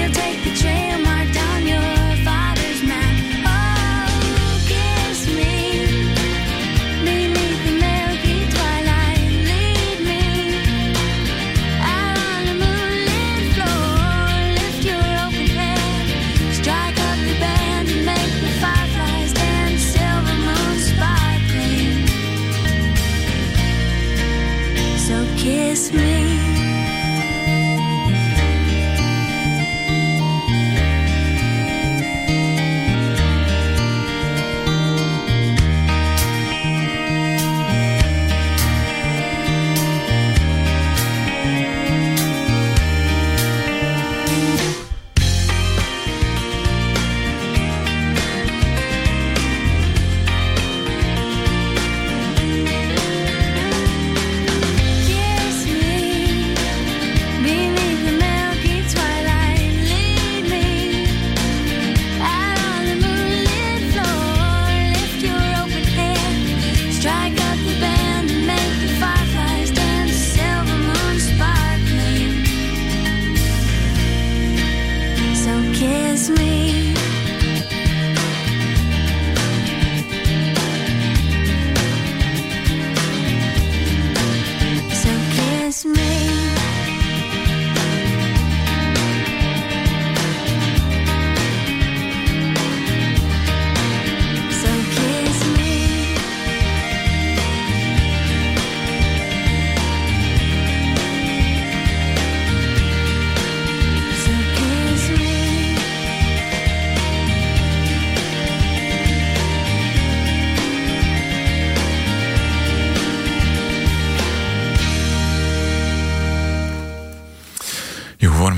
Me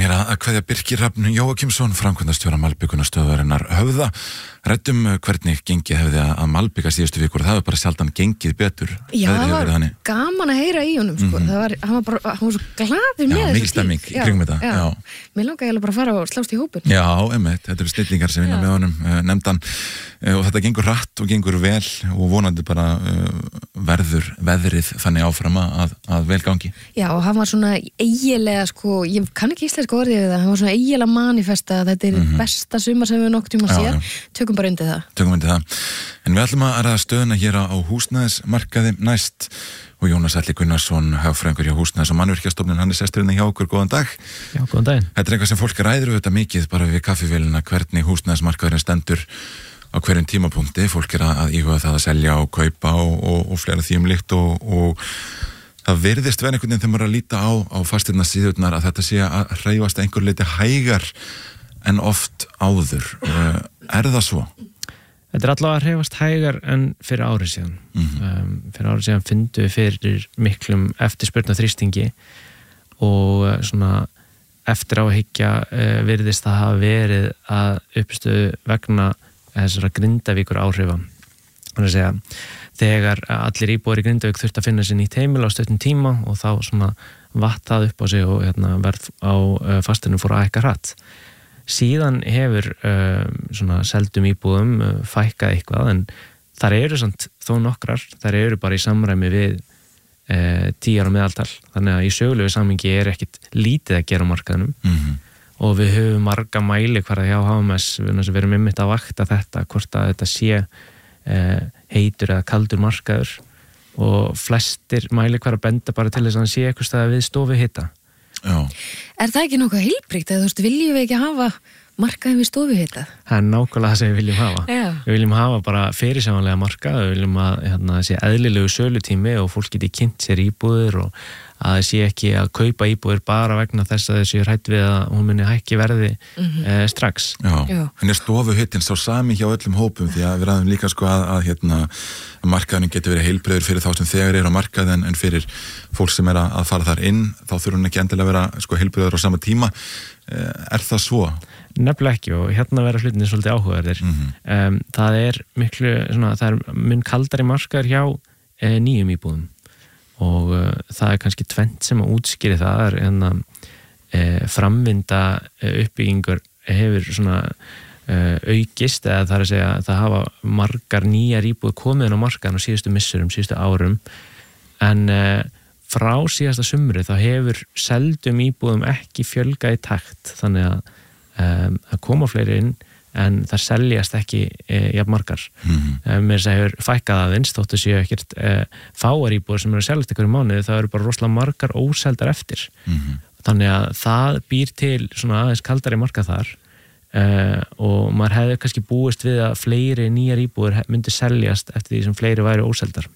mér að kveðja Birkir Hrafn Jóakimsson, framkvæmdastjóra malbikunarstöðvarinnar Höfða. Ræddum hvernig gengið hefði að malbika síðustu vikur. Það hefur bara sjaldan gengið betur. Já, það var gaman að heyra í honum, sko. Mm-hmm. Það var, hann var bara, hann var svo glaður með þessu. Já, mikil stemming í kringum þetta. Já, já. Mér langaði eiginlega bara að fara og slást í hópin. Já, einmitt. Þetta eru snillingar sem vinna með honum, nefndan. Og þetta gengur hratt og gengur vel og vonandi bara verður veðrið þannig áfram að, að vel gangi. Já, og hann var svona eiginlega, sko, ég kann ekki íslenska orðið við það, hann var svona eiginlega manifesta að þetta er mm-hmm. besta sumar sem við nokkuð tíma séð. Tökum bara undir það. Tökum undir það. En við ætlum að ræða stöðuna hér á húsnæðismarkaði næst og Jónas Atli Gunnarsson, hagfræðingur hjá Húsnæðis- og mannvirkjastofnun, hann er sestur hérna hjá okkur. Góðan dag. Já, góðan daginn. Þetta er eitthvað sem fólk ræður auðvitað mikið bara við kaffivélina, hvernig húsnæðismarkaðurinn stendur á hverjum tímapunkti. Fólk er að íhuga það að selja og kaupa og, og, og fleira því um líkt og, og það virðist verið einhvern veginn þegar maður að líta á, á fastirna síðurnar að þetta sé að hreyfast einhver leiti hægar en oft áður. Er það svo? Þetta er allavega að hreyfast hægar en fyrir árið síðan. Mm-hmm. um, fyrir árið síðan fyndu við fyrir miklum eftirspurna þrýstingi og svona eftir á að hyggja uh, virðist það hafa verið að uppstöðu vegna þessara Grindavíkur áhrifa. Þannig að segja, þegar allir íbúar í Grindavík þurft að finna sér nýtt heimil á stöttum tíma og þá svona vatt það upp á sig og hérna, verð á uh, fastinu fór að hækka hratt. Síðan hefur uh, svona seldum íbúðum uh, fækkað eitthvað en þar eru samt þó nokkrar, þar eru bara í samræmi við uh, tíu ára meðaltal. Þannig að í sögulegu samhengi er ekkit lítið að gera á markaðnum. Mm-hmm. Og við höfum marga mæli hverða hjá H M S, við erum einmitt að vakta þetta, hvort að þetta sé uh, heitur eða kaldur markaður og flestir mæli hverða benda bara til þess að hann sé eitthvað staða við stofu hita. Já. Er það ekki nokkuð heilbríkt eða þú veist, viljum við ekki hafa markaðin við stofuhita? Það er nákvæmlega það sem við viljum hafa. Já. Við viljum hafa bara fyrirsjáanlega markað, við viljum að hérna, sé eðlilegu sölutími og fólk geti kynnt sér íbúðir og að það sé ekki að kaupa íbúðir bara vegna þess að þessi hrætt við að hún muni hækki verði mm-hmm. eh, strax. Já. Já. En er stofuhittin sá sami hjá öllum hópum því að við ræðum líka sko að, að hérna, markaðin getur verið heilbrigður fyrir þá sem þegar eru á markaðin en fyrir fólk sem er að, að fara þar inn þá þurfum hún ekki endilega að vera sko heilbrigður á sama tíma. Er það svo? Nefnilega ekki og hérna vera hlutinni svolítið áhugaverðir. Mm-hmm. Um, það er miklu, svona, það er mun kaldari markaður hjá e, nýjum íbúðum og uh, það er kannski tvennt sem að útskýri það er en að e, framvinda uppbyggingur hefur svona e, aukist eða það er að segja að það hafa margar nýjar íbúður komið inn á markaðan á síðustu missurum, síðustu árum en e, frá síðasta sumri þá hefur seldum íbúðum ekki fjölgað í takt þannig að um, að koma fleiri inn en það seljast ekki e, jafn margar. Mm-hmm. Um, mér segir fækkað aðeins, þóttu séu ekkert e, fáar íbúðir sem eru að seljast ykkur í mánuði, það eru bara rosalega margar óseldar eftir. Mm-hmm. Þannig að það býr til svona aðeins kaldari markað þar e, og maður hefði kannski búist við að fleiri nýjar íbúðir myndi seljast eftir því sem fleiri væri óseldar.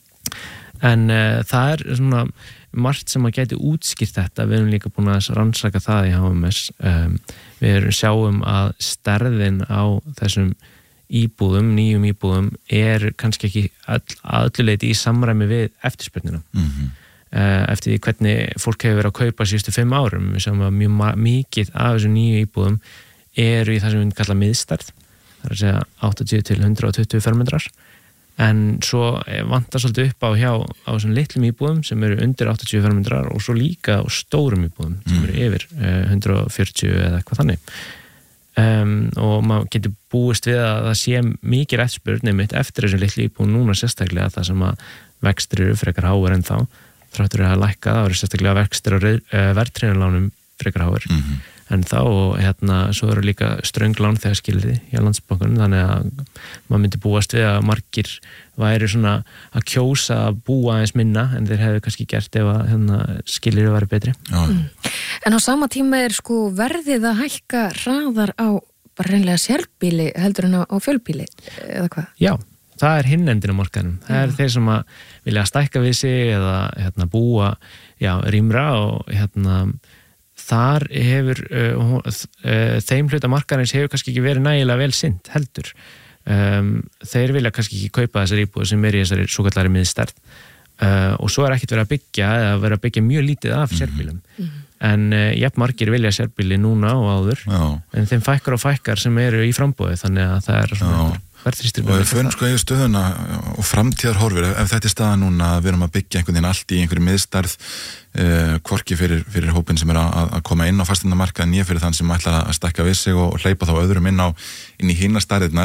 En e, það er svona margt sem að geti útskýrt þetta, við erum líka búin að rannsaka það í H M S. Um, við erum sjáum að stærðin á þessum íbúðum, nýjum íbúðum er kannski ekki all, ölluleiti í samræmi við eftirspurnina. Mm-hmm. uh, eftir því hvernig fólk hefur verið að kaupa síðustu fimm árum. Við sjáum að mjög mikið af þessum nýju íbúðum eru í það sem við kalla miðstærð, það er að segja áttatíu til hundrað og tuttugu fermetrar. En svo vantar svolítið upp á hjá á þessum litlum íbúðum sem eru undir áttatíu fermetrar og svo líka á stórum íbúðum sem eru yfir uh, hundrað og fjörutíu eða eitthvað þannig. Um, og maður getur búist við að það sé mikið eftirspurn einmitt eftir þessum litlu íbúðum núna sérstaklega það sem að vextir eru frekar háir en þá. Þráttur að lækka það eru sérstaklega vextir á uh, verðtryggðarlánum frekar háir. Mm-hmm. En þá og hérna svo eru líka ströng lánþegaskilyrði hjá Landsbankanum þannig að maður myndi búast við að margir væri svona að kjósa að búa aðeins minna en þeir hefðu kannski gert ef að hérna, skilyrði væri betri. Mm. En á sama tíma er sko verðið að hækka hraðar á bara reynlega sérbíli heldur en á, á fjölbíli eða hvað? Já, það er hinn endin á markaðnum. Það Já. Er þeir sem að vilja stækka við sig eða hérna, búa já, rýmra og hérna þar hefur uh, uh, þeim hluta markaðarins hefur kannski ekki verið nægilega vel sinnt heldur. Um, þeir vilja kannski ekki kaupa þessar íbúðir sem er í þessari svokallari miðstærð uh, og svo er ekkert verið að byggja eða verið að byggja mjög lítið af sérbílum mm-hmm. en uh, jafn margir vilja sérbíli núna og áður Já. En þeim fækkar og fækkar sem eru í framboði þannig að það er svona verðþrýstur og við förum sko í stöðuna og framtíðarhorfur ef þetta er staða núna að við erum að byggja einhvern veginn allt í einhverju miðstærð uh, hvorki fyrir, fyrir hópin sem er að, að koma inn á fasteignamarkaðinn nýja fyrir þann sem ætlar að stakka við sig og, og hleypa þá öðrum inn, á, inn í hina stærðirnar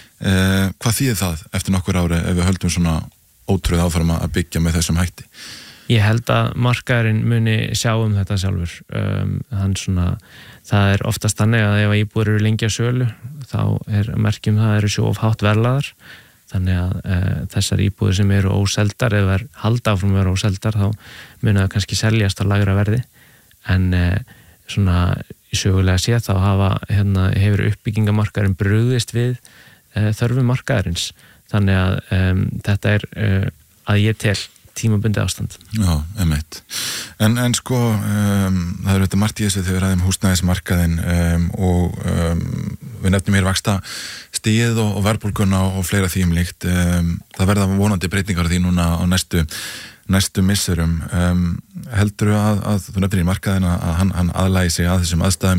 uh, hvað þýðir það eftir nokkur ári ef við höldum svona ótrúð áfram að byggja með þessum hætti? Ég held að markaðurinn muni sjá um þetta sjálfur um, hann svona, það er oftast þannig að ef íbúðir eru lengi á sölu þá er merkjum það eru svo of hátt verðlaðar þannig að uh, þessar íbúðir sem eru óseldar eða er halda áfram að vera óseldar þá muni það kannski seljast á lægra verði en uh, svona í sögulega séð þá hafa, hérna, hefur uppbyggingamarkaðurinn brugðist við uh, þörfum markaðurins þannig að um, þetta er uh, að ég tel tímabundi ástand. Já, einmitt. En, en sko, um, það eru þetta margt í þessu þegar við ræðum húsnæðismarkaðinn um, og um, við nefnum hér vaxta stigið og, og verðbólguna og, og fleira því um líkt. Um, það verða vonandi breytingar því núna á næstu, næstu missurum. Um, heldur að, að þú nefnir í markaðinn að hann, hann aðlægi sig að þessum aðstæðum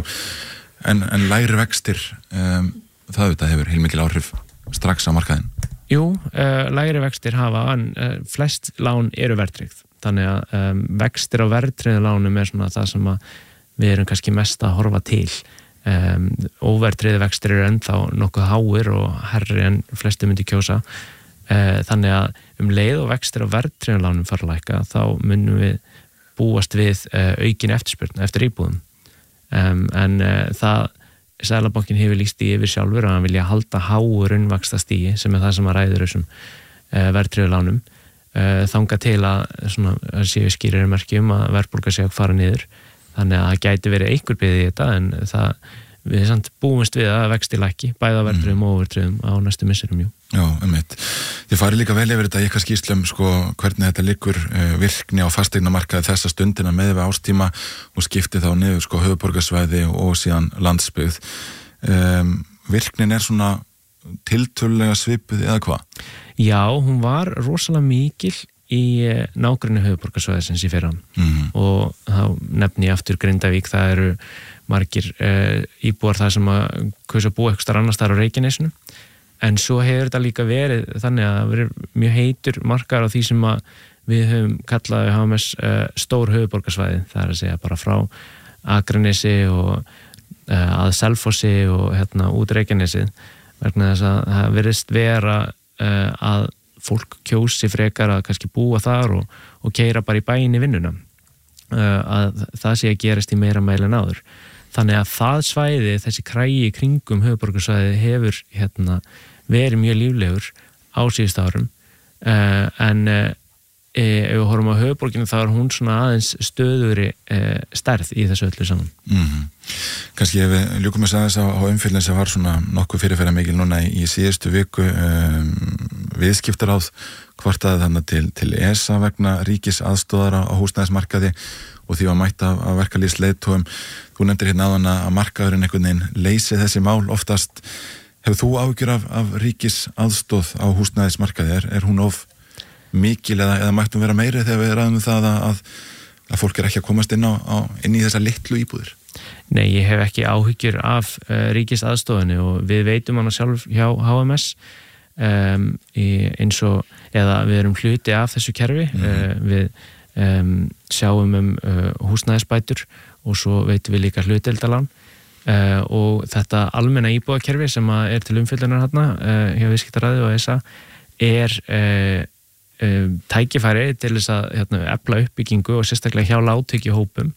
en, en lægri vextir, um, það auðvitað hefur heilmikil áhrif strax á markaðinn. Jú, uh, lægri vextir hafa en uh, flest lán eru verðtryggð þannig að um, vextir á verðtryggðu lánum er svona það sem að við erum kannski mest að horfa til um, óverðtryggðu vextir eru ennþá nokkuð háir og herri en flesti myndi kjósa uh, þannig að um leið og vextir á verðtryggðu lánum fara að lækka þá munum við búast við uh, aukin eftirspurn eftir íbúðum um, en uh, það Seðlabankinn hefur lýst í yfir sjálfur að hann vilja halda háu raunvaxta stigi sem er það sem að ræður þessum uh, verðtryggðu lánum uh, þanga til að, svona, að séu skýrari merki um að verðbólga sé að fara niður þannig að það gæti verið einhver bið í þetta en það, við samt búumst við að vexti lækki bæða verðtryggðum mm. og óverðtryggðum á næstu misserum jú. Já, einmitt. Þið farið líka vel yfir þetta í eitthvað skýrslum sko, hvernig þetta liggur uh, virkni á fasteignamarkaði þessa stundina með við ástíma og skipti þá niður sko, höfuðborgarsvæði og síðan landsbyggð. Um, virknin er svona tiltölulega svipuð eða hvað? Já, hún var rosalega mikil í nágrinni höfuðborgarsvæðisins í fyrra mm-hmm. og þá nefni ég aftur Grindavík, það eru margir uh, íbúar það sem að kausa búa eitthvað starf annars þar á Reykjanesinu en svo hefur þetta líka verið þannig að það verið mjög heitur markar á því sem að við höfum kallaði H M S uh, stór höfuðborgarsvæði, það er að segja bara frá Akranesi og uh, að Selfossi og hérna út Reykjanesið vegna þess að það verðist vera uh, að fólk kjósi frekar að kannski búa þar og, og keyra bara í bæinn í vinnuna uh, að það sé að gerast í meira mæli en áður þannig að það svæði, þessi krægi kringum höfuðborgarsvæði hefur hérna, verið mjög líflegur á síðust árum uh, en uh, ef við horfum á höfuðborginu þá er hún svona aðeins stöðugri uh, stærð í þessu öllu saman. Mm-hmm. Kannski ef við ljúkum að þess að á umfyllin sem var svona nokkuð fyrirferða mikil núna í, í síðustu viku um, viðskiptaráð kvartaði þannig til, til E S A vegna ríkis aðstóðara á húsnæðismarkaði og því var mætt af, af verkalýðsleiðtogum. Þú nefndir hérna áðan að markaðurinn einhvern veginn leysi þessi mál oftast. Hefur þú áhyggjur af, af ríkis aðstóð á húsnæðismarkaði? Er, er hún of mikil eða, eða mættum vera meiri þegar við ræðum það að, að, að fólk er ekki að komast inn, á, á, inn í þessa litlu íbúðir? Nei, ég hef ekki áhyggjur af uh, ríkis aðstóðinni og við veitum hana sjálf hjá H M S um, í, eins og, eða við erum hluti af þessu kerfi, mm. uh, við um, sjáum um uh, húsnæðisbætur og svo veitum við líka hlutdeildarlán uh, og þetta almenna íbúðakerfi sem er til umfyllunar hérna uh, hjá Viðskiptaráði og E S A er uh, uh, tækifæri til þess að hérna, efla uppbyggingu og sérstaklega hjá lágtekjuhópum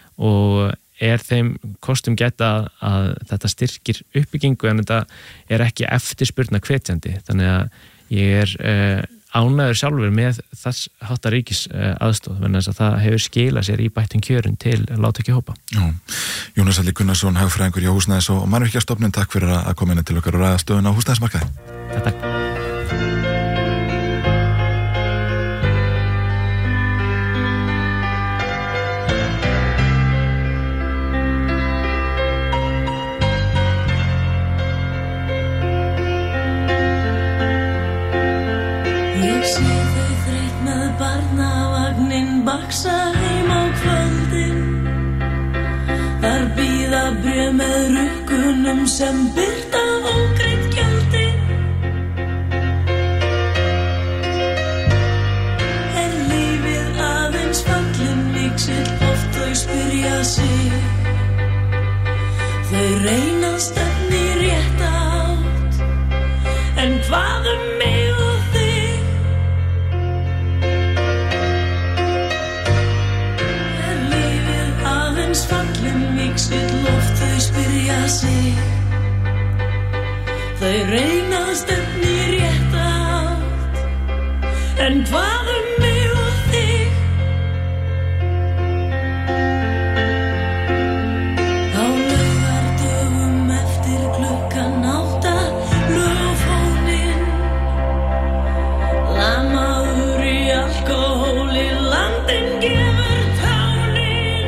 og er þeim kostum geta að þetta styrkir uppbyggingu en þetta er ekki eftirspurna hvetjandi þannig að ég er uh, ánæður sjálfur með þess hátta ríkis uh, aðstóð en þess að það hefur skilað sér í bættum kjörun til lágtekjuhópa. Já, Jónas Alli Gunnarsson, hagfræðingur hjá Húsnæðis og Mannvirkjastofnun, takk fyrir að koma inn til okkar og ræða stöðuna á húsnæðismarkaði. Takk. Ég sé þau þreytt með barna vaxa heim á kvöldin. Þar bíða bréf með rukkunum sem birta ógreidd gjöldin. Er lífið aðeins fallin líksill oft þau spyrja sig. Þau reyna að stefna í rétta átt, en hvað um mig og þig? Er lífið aðeins fallin víxill oft þau spyrja sig. Þau reyna að stefna í rétta átt, en hvað um mig og þig? Á laugardögum eftir klukkan átta lög á fóninn. Lamaður í alkóhóli, landinn gefur tánin.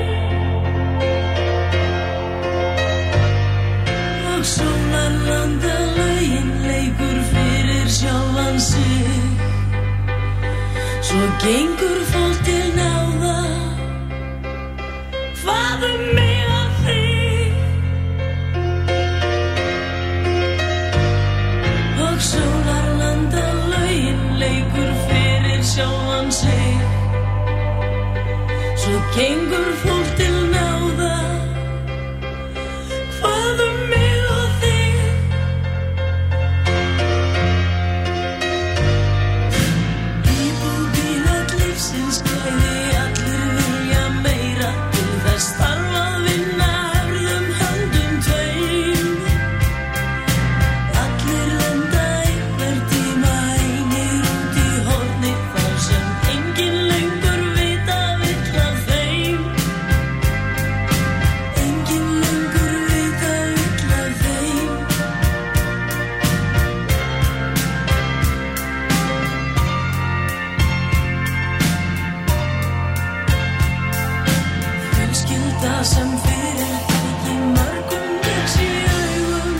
Og sólarlandalögin leikur fyrir sjálfan sig. Svo gengur fólk til náða. Hvað um mig og þig? Og sólarlandalögin leikur fyrir sjálfan sig. Svo gengur fólk til náða. Hvað um mig og þig? Íbúð bílar lífsins gæði, allir vilja meira. Til þess þarf að vinna hörðum höndum tveim. Allir lenda einhver tíma einir út í horni, þar sem enginn lengur vita vill af þeim. Enginn lengur vita vill af þeim. Fjölskylda sem fyrirtæki mörgum vex í augum.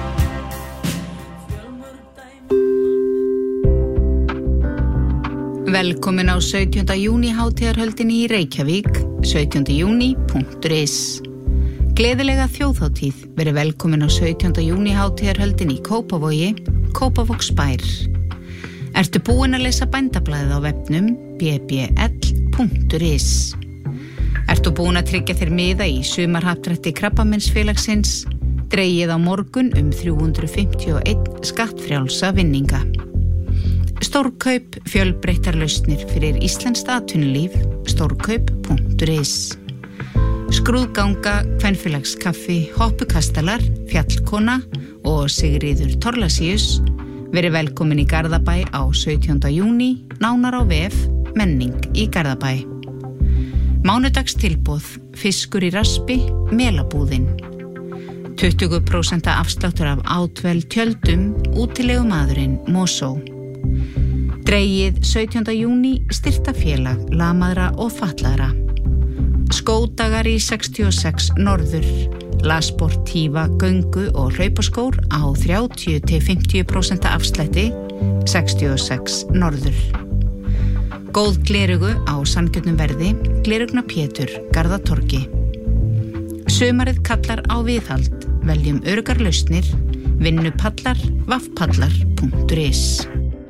Velkomin á sautjánda júní hátíðarhöldin í Reykjavík, sautjánda júní punktur is. Gleðilega þjóðhátíð, verið velkomin á sautjánda júní hátíðarhöldin í Kópavogi, Kópavogsbær. Ertu búin að lesa bændablaðið á vefnum b b l punktur is? Ertu búin að tryggja þér miða í sumarhappdrætti Krabbameinsfélagsins, dregið á morgun um þrjú hundruð fimmtíu og einn skattfrjálsa vinninga. Stórkaup, fjölbreyttar lausnir fyrir íslenskt atvinnulíf, stórkaup punktur is. Skrúðganga, kvenfélagskaffi, hoppukastalar, fjallkona og Sigríður Torlasíus verið velkomin í Garðabæ á sautjánda júní, nánar á vef Menning í Garðabæ. Mánudagstilboð, fiskur í raspi, melabúðin. tuttugu prósent afsláttur af átvel tjöldum, útilegumadurinn Mosó. Dregið sautjánda júní, styrktafélag lamaðra og fatlaðra. Skódagar í sextíu og sex norður, lasportíva, göngu og hlaupaskór á þrjátíu til fimmtíu prósent afslætti, sextíu og sex norður. Góð glerugu á sanngjörnum verði, glerugna Pétur, Garðatorgi. Sumarið kallar á viðhald, veljum öruggar lausnir, vinnupallar, vaffpallar punktur is.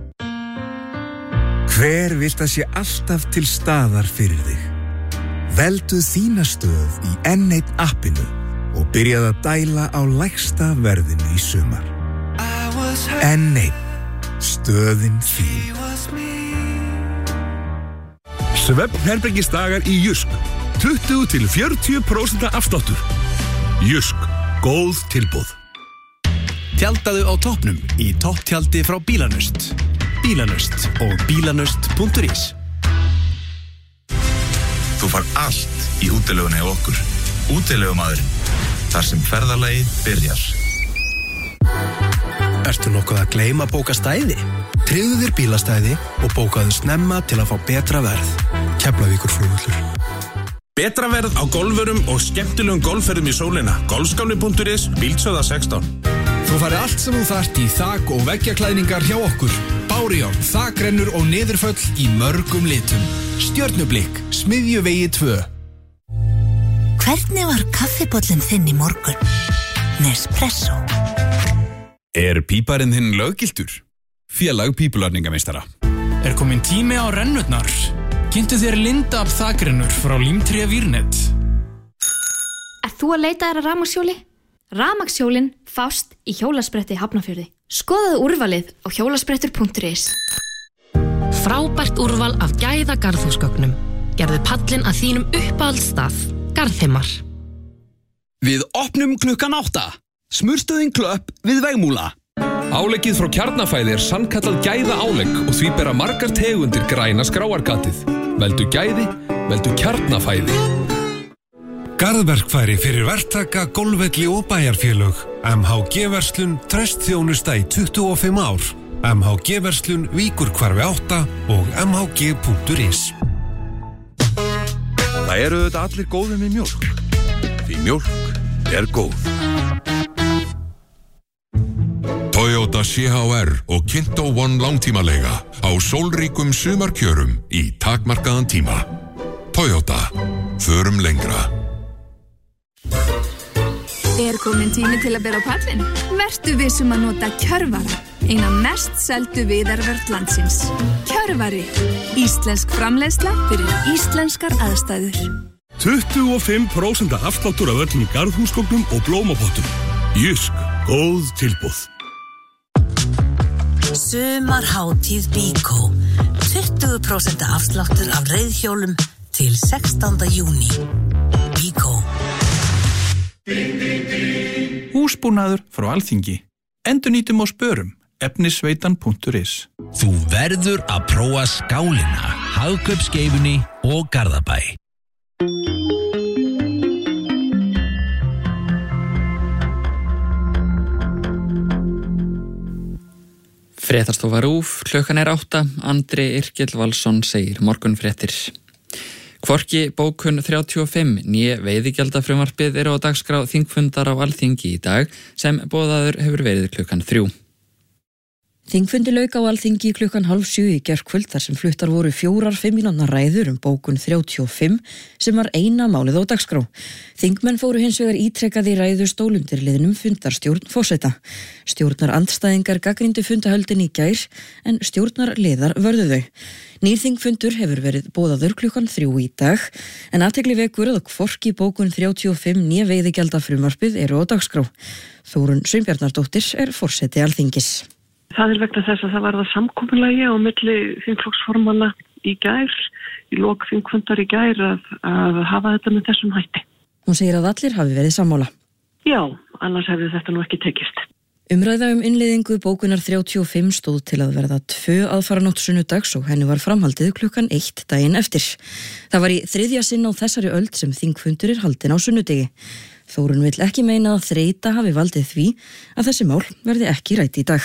Hver vilt að sé alltaf til staðar fyrir þig? Veldu þína stöð í enn einn appinu og byrjaðu að dæla á lægsta verðinu í sumar. enn einn, stöðin þín. Svefnherbergisdagar í Jysk. tuttugu til fjörutíu prósent afsláttur. Jysk. Góð tilboð. Tjaldaðu á toppnum í topptjaldi frá Bílanust. Bílanust og bílanust punktur is. Þú far allt í útilegunni á okkur. Útilegumadurinn. Þar sem ferðalagið byrjar. Ertu nokkuð að gleyma bóka stæði? Tryggðu þér bílastæði og bókaðu snemma til að fá betra verð. Keflavíkurflugvöllur. Betra verð á golfurum og skemmtilegum golfferðum í sólina. golfskáli punktur is, Bíldsöða sextán. Þú farið allt sem þú þarft í þak- og veggjaklæðningar hjá okkur. bárujárn, þakrennur og niðurföll í mörgum litum. Stjörnublikk, Smiðjuvegi tvö. Hvernig var kaffibollin þinn í morgun? Nespresso. Er píparinn þinn löggiltur? Félag pípulagningameistara. Er komin tími á rennurnar? Kynntu þér Lindab þakrennur frá Límtré Vírnet. Er þú að leita þér að rafmagnshjóli? Rafmagnshjólin fást í Hjólaspretti Hafnarfirði. Skoðaðu úrvalið á hjólasprettur punktur is. Frábært úrval af gæða garðhúsgögnum. Gerðu pallinn að þínum uppáhaldsstað. Garðheimar. Við opnum klukkan átta. Smurstöðin Klöpp við Vegmúla. Áleggið frá Kjarnafæði er sannkallað gæða álegg og því bera margar tegundir græna skráargatið. Veldu gæði, veldu Kjarnafæði. Garðverkfæri fyrir verktaka, golfvelli og bæjarfélög. M H G-verslun traust þjónusta í tuttugu og fimm ár. M H G-verslun Víkurhvarfi átta og m h g punktur is. Það eru þetta allir góðum í mjólk. Því mjólk er góð. Toyota C H R og Kinto One langtímaleiga á sólríkum sumarkjörum í takmarkaðan tíma. Toyota. Förum lengra. Er komin tími til að bera á pallin? Vertu vissum að nota Kjörvara, eina mest seldu viðarvörn landsins. Kjörvari, íslensk framleiðsla fyrir íslenskar aðstæður. tuttugu og fimm prósent afsláttur af öllum garðhúsgögnum og blómapottum. Jysk, góð tilboð. Sumarhátíð Bíkó. tuttugu prósent afsláttur af reiðhjólum til sextánda júní. Bíkó. Húsbúnaður frá Alþingi. Endurnýtum og spörum. efnisveitan punktur is. Þú verður að prófa skálina, Hagkaupskeifunni og Garðabæ. Fréttastofa RÚV, klukkan er átta, Andri Yrkill Valsson segir morgunfréttir. Hvorki bókun þrjátíu og fimm né veiðigjaldafrumvarpið eru á dagskrá þingfundar á Alþingi í dag sem boðaður hefur verið klukkan þrjú. Þingfundi lauk á Alþingi klukkan hálf sjö í gærkvöld þar sem fluttar voru fjórar fimm mínútna ræður um bókun þrjátíu og fimm sem var eina málið á dagskrá. Þingmenn fóru hins vegar ítrekkað í ræðustól undir liðnum fundarstjórn forseta. Stjórnar andstæðingar gagnrýndu fundahöldin í gær en stjórnar liðar vörðu þau. Nýr þingfundur hefur verið boðaður klukkan þrjú í dag en athygli vekur að hvorki bókun þrjátíu og fimm né veiðigjaldafrumvarpið eru á dagskrá. Þórunn Sveinbjarnardóttir er forseti Alþingis. Það er vegna þess að það var það samkomulagi á milli þingflokksformanna í gær, í lok þingfundar í gær að, að hafa þetta með þessum hætti. Hún segir að allir hafi verið sammála. Já, annars hefði þetta nú ekki tekist. Umræða um innleiðingu bókunar þrjátíu og fimm stóð til að verða tvö aðfaranótt sunnudags og henni var framhaldið klukkan eitt daginn eftir. Það var í þriðja sinn á þessari öld sem þingfundur er haldin á sunnudegi. Þórunn vill ekki meina að þreyta hafi valdið því að þessi mál verði ekki rætt í dag.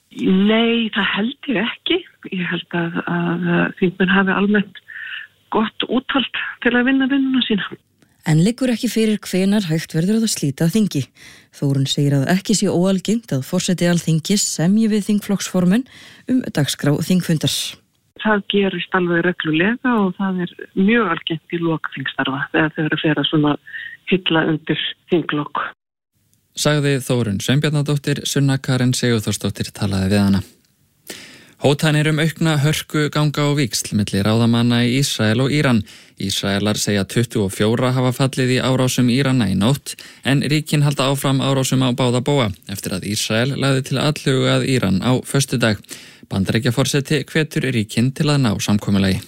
Nei, það held ég ekki. Ég held að, að þingmenn hafi almennt gott úthald til að vinna vinnuna sína. En liggur ekki fyrir hvenar hægt verður að slíta þingi. Þórunn segir að ekki sé óalgengt að forseti Alþingis semji við þingflokksformenn um dagskrá þingfundar. Það gerist alveg reglulega og það er mjög algengt í lok þingstarfa þegar þau eru að fara svona hylla undir þinglok. Sagði Þórunn Sveinbjarnardóttir, Sunna Karen Sigurþórsdóttir talaði við hana. Hótanir um aukna hörku ganga á víxl milli ráðamanna í Ísrael og Íran. Ísraelar segja tuttugu og fjóra hafa fallið í árásum Írana í nótt en ríkin halda áfram árásum á báða bóa eftir að Ísrael lagði til aðlögu að Íran á föstudag. Bandaríkjaforseti hvetur ríkin til að ná samkomulagi.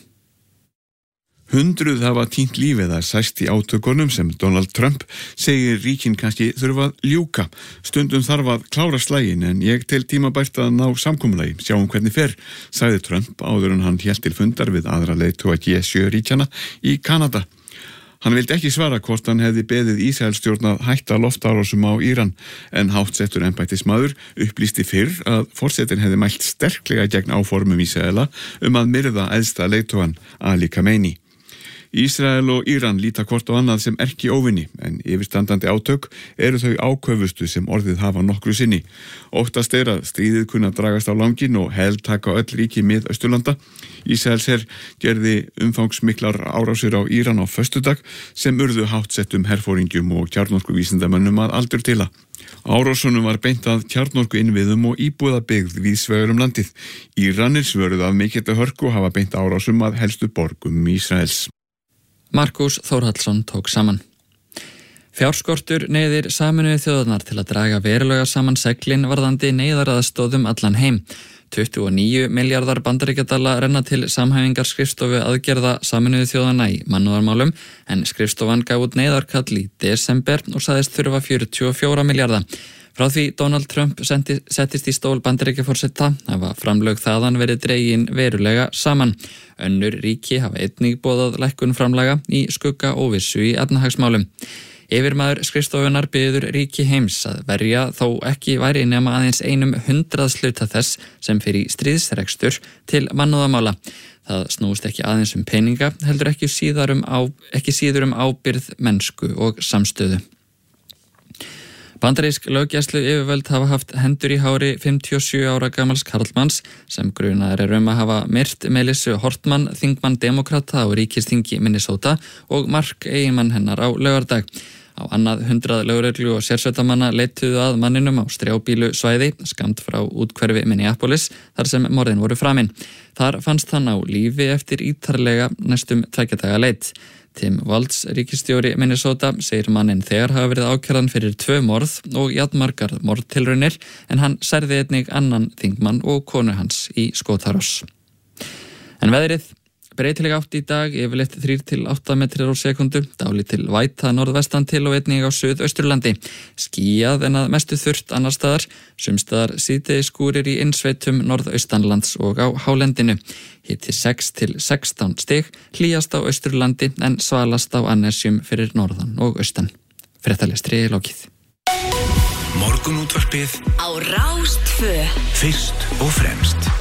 Hundruð hafa týnt lífið að sæst í átökunum sem Donald Trump segir ríkin kannski þurfa að ljúka. Stundum þarf að klára slægin en ég tel tímabært að ná samkomulagi. Sjáum hvernig fer, sagði Trump áður en hann hélt til fundar við aðra leiðtoga G sjö ríkjana í Kanada. Hann vildi ekki svara hvort hann hefði beðið Ísraelsstjórn að hætta loftárásum á Íran en háttsettur embættismaður upplýsti fyrr að forsetinn hefði mælt sterklega gegn áformum Ísraela um að myrða æðsta leiðtogan Ali Khamenei. Ísrael og Íran líta hvort á annað sem erki óvinni, en yfirstandandi átök eru þau áköfustu sem orðið hafa nokkru sinni. Óttast er að stríðið kunna dragast á langinn og heltaka öll ríki mið Austurlanda. Ísraelsher gerði umfangsmiklar árásir á Íran á föstudag sem urðu háttsettum herfóringjum og kjarnorkuvísindamönnum að aldurtila. Árásunum var beint að kjarnorku innviðum og íbúðabyggð víðsvegar um landið. Íranir svöruðu af mikilli hörku og hafa beint árásum að helstu borgum Ísraels. Markus Þórhallsson tók saman. Fjárskortur neyðir Sameinuðu þjóðirnar til að draga verulega saman seglin varðandi neyðaraðstóðum allan heim. tuttugu og níu milljarðar bandaríkjadala renna til samhæfingar skrifstofu aðgerða Sameinuðu þjóðanna í mannúðarmálum, en skrifstofan gaf út neyðarkall í desember og sagðist þurfa fjörutíu og fjóra milljarða. Frá því Donald Trump sendi, settist í stól Bandaríkjaforseta hafa framlög þaðan verið dregin verulega saman. Önnur ríki hafa einnig boðað lækkun framlaga í skugga óvissu í efnahagsmálum. Yfirmaður skrifstofunar biður ríki heims að verja þó ekki væri nema aðeins einum hundraðsluta þess sem fyrir stríðsrekstur til mannúðarmála. Það snúist ekki aðeins um peninga, heldur ekki síður um, á, ekki síður um ábyrgð, mennsku og samstöðu. Bandarísk löggæslu yfirvöld hafa haft hendur í hári fimmtíu og sjö ára gamals karlmanns sem grunaður er um að hafa myrt Melissu Hortmann, þingmann demokrata á ríkisþingi Minnesota og Mark eiginmann hennar á laugardag. Á annað hundrað lögreglu og sérsveitamanna leituðu að manninum á strjábílu svæði skammt frá útkverfi Minneapolis þar sem morðin voru framinn. Þar fannst hann á lífi eftir ítarlega næstum tveggja daga leit. Tim Walz, ríkisstjóri Minnesota, segir mannin þegar hafa verið ákærðan fyrir tvö morð og jafnmargar morðtilraunir, en hann særði einnig annan þingmann og konu hans í skotárás. En veðrið, breytileg átt í dag, yfirleitt þrír til átta metrar á sekundu, dálítil væta norðvestan til og einnig á Suðausturlandi. Skýjað en að mestu þurrt annar staðar, sumstaðar síðdegi skúrir í innsveitum norðaustanlands og á hálendinu. Hiti sex til sextán stig, hlýjast á Austurlandi en svalast á Annesjum fyrir norðan og austan. Fréttalestri lokið. Morgunútvarpið á Rás tvö. Fyrst og fremst.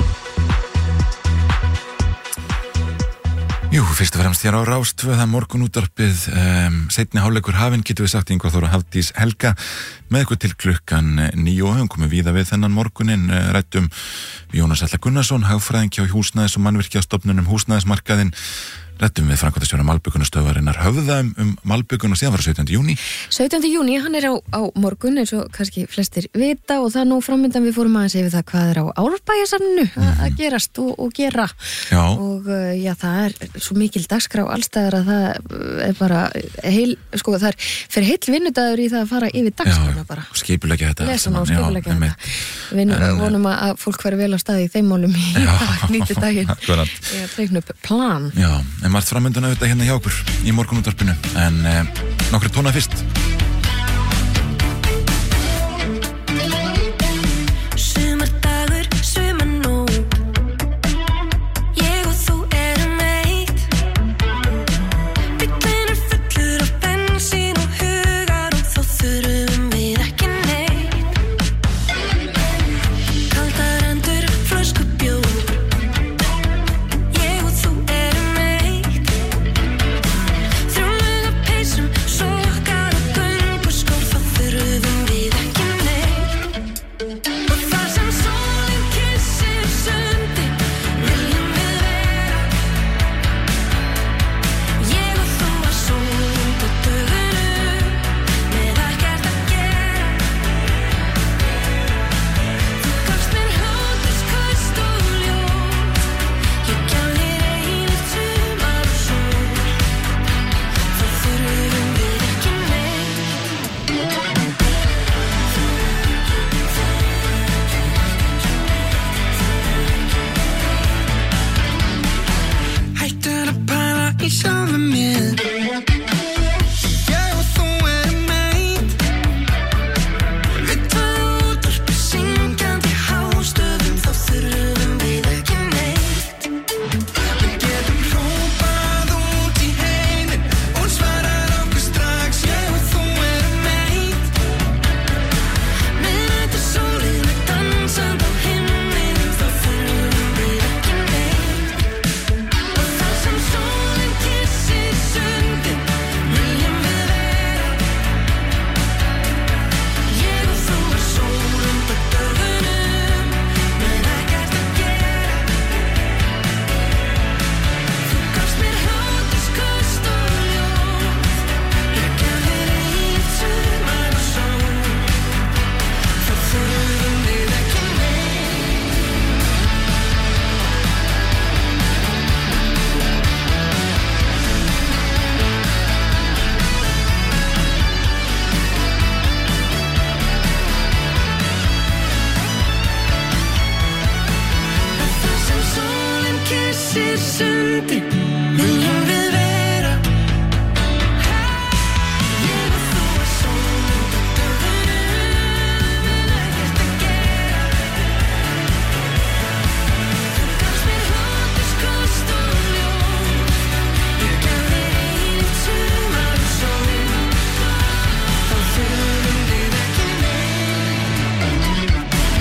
Jú, fyrst og fremst hér á Rás tvö, það morgunútvarpið, um, seinni hálfleikur hafinn, getur við sagt Ingvar Þóra Hafdís Helga með ykkur til klukkan níu og höfum komið víða við þennan morgunin, rættum Jónas Alla Gunnarsson, hagfræðingi á húsnæðis- og mannvirkjastofnunum húsnæðismarkaðinn, rættum við framkvæmdastjóra Malbikunarstöðvarinnar Höfða um, um Malbikun og síðan var það sautjánda júní. sautjánda júní, hann er á, á morgun eins og kannski flestir vita og það nú framöndan við fórum aðeins yfir það hvað er á Árbæjarsafninu mm-hmm. að gerast og, og gera já. og uh, já, það er svo mikil dagskrá allstæðar að það er bara heil, sko það er fyrir heill vinnudagur í það að fara yfir dagskrána bara. Já, skipuleggja þetta. Lesa og skipuleggja þetta. Við vonum að fólk væri vel á staði í þeim málum í dag, nýti daginn eða teikna upp plan. Já, en margt framöndan auðvitað hérna hjá okkur í morgunútvarpinu, en eh, nokkru tóna fyrst. Through the patient, so I gotta go. kyssir sundin, viljum við vera. Ég og þú er sólin út af dögunum, við ekkert að gera. Þú gafst mér hláturskost og ljós, ég gaf þér eilíft sumar og sól. Þá þurfum við ekki neitt.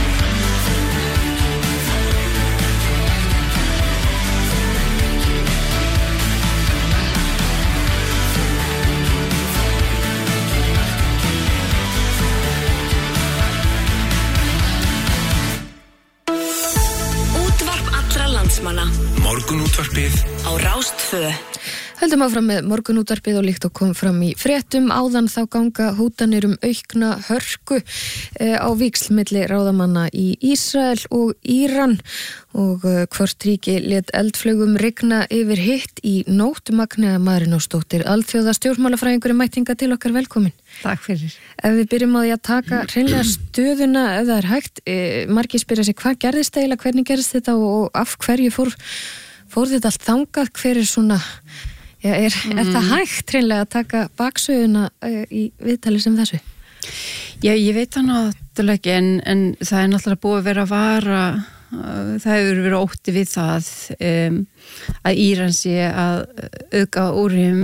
Útvarp allra landsmanna Morgunútvarpið á Rás tvö. Höldum áfram með morgunútvarpið og líkt og kom fram í fréttum áðan þá ganga hótanir um aukna hörku eh, á víxl milli ráðamanna í Ísrael og Íran og eh, hvort ríki lét eldflugum rigna yfir hitt í nótt. Magnea Marinósdóttir, alþjóða stjórnmálafræðingur, mætinga til okkar, velkomin. Takk fyrir. Ef við byrjum á því að taka hreinlega stöðuna ef það er hægt, eh, margir spyrja sig hvað gerðist eiginlega, hvernig gerðist þetta og af hverju fór, fór þetta allt þangað, hver er svona... Já, er, mm. er það hægt hreinlega að taka baksöguna uh, í viðtali sem þessu? Já, ég veit það náttúrulega ekki en, en það er náttúrulega búið að vera að vara, uh, það hefur verið ótti við það um, að Íran sé að auka úrjum